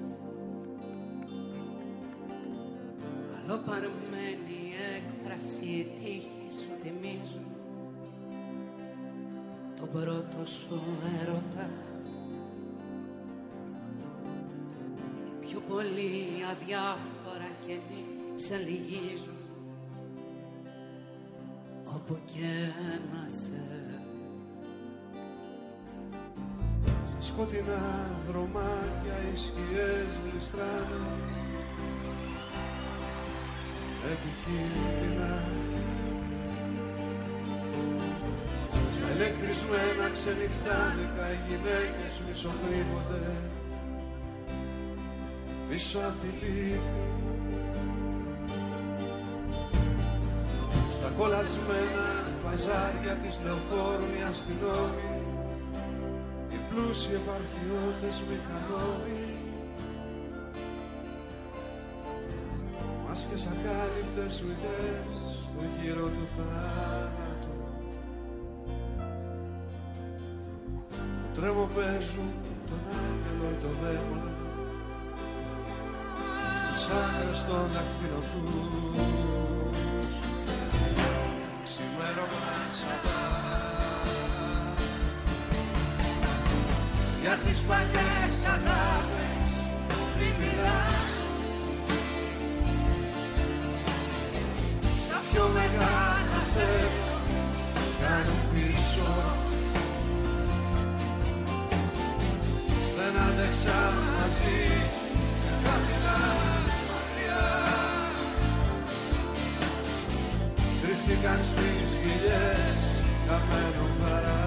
καλοπαρμένη έκφραση οι τύχοι σου θυμίζουν τον πρώτο σου έρωτα. Πιο πολύ αδιάφορα καινή σε λυγίζουν όπου και να σε. Σκοτεινά δρομάκια οι σκιές γλιστράνε επικίνδυνα. Στα ηλεκτρισμένα ξενυχτάδικα οι γυναίκες μισοκρύβονται πίσω απ' τη λύθη. Στα κολλασμένα παζάρια της λεωφόρου οι αστυνόμοι, οι πλούσιοι επαρχιώτες μηχανόμοι, μάσκες ακάλυπτες μητρές στο γύρο του θάνατου. Το τρέμο παίζουν τον άγγελο ή το δαίμονα στις άκρες των δαχτυλών τους. Ξημέρωμα σατά για τις παλιές αγάπες μη μιλάς, στα πιο μεγάλα θέλω κάνουν πίσω. Δεν άντεξαν μαζί καθήκαν μακριά, κρύφθηκαν στις σπηλιές καμένων παρά.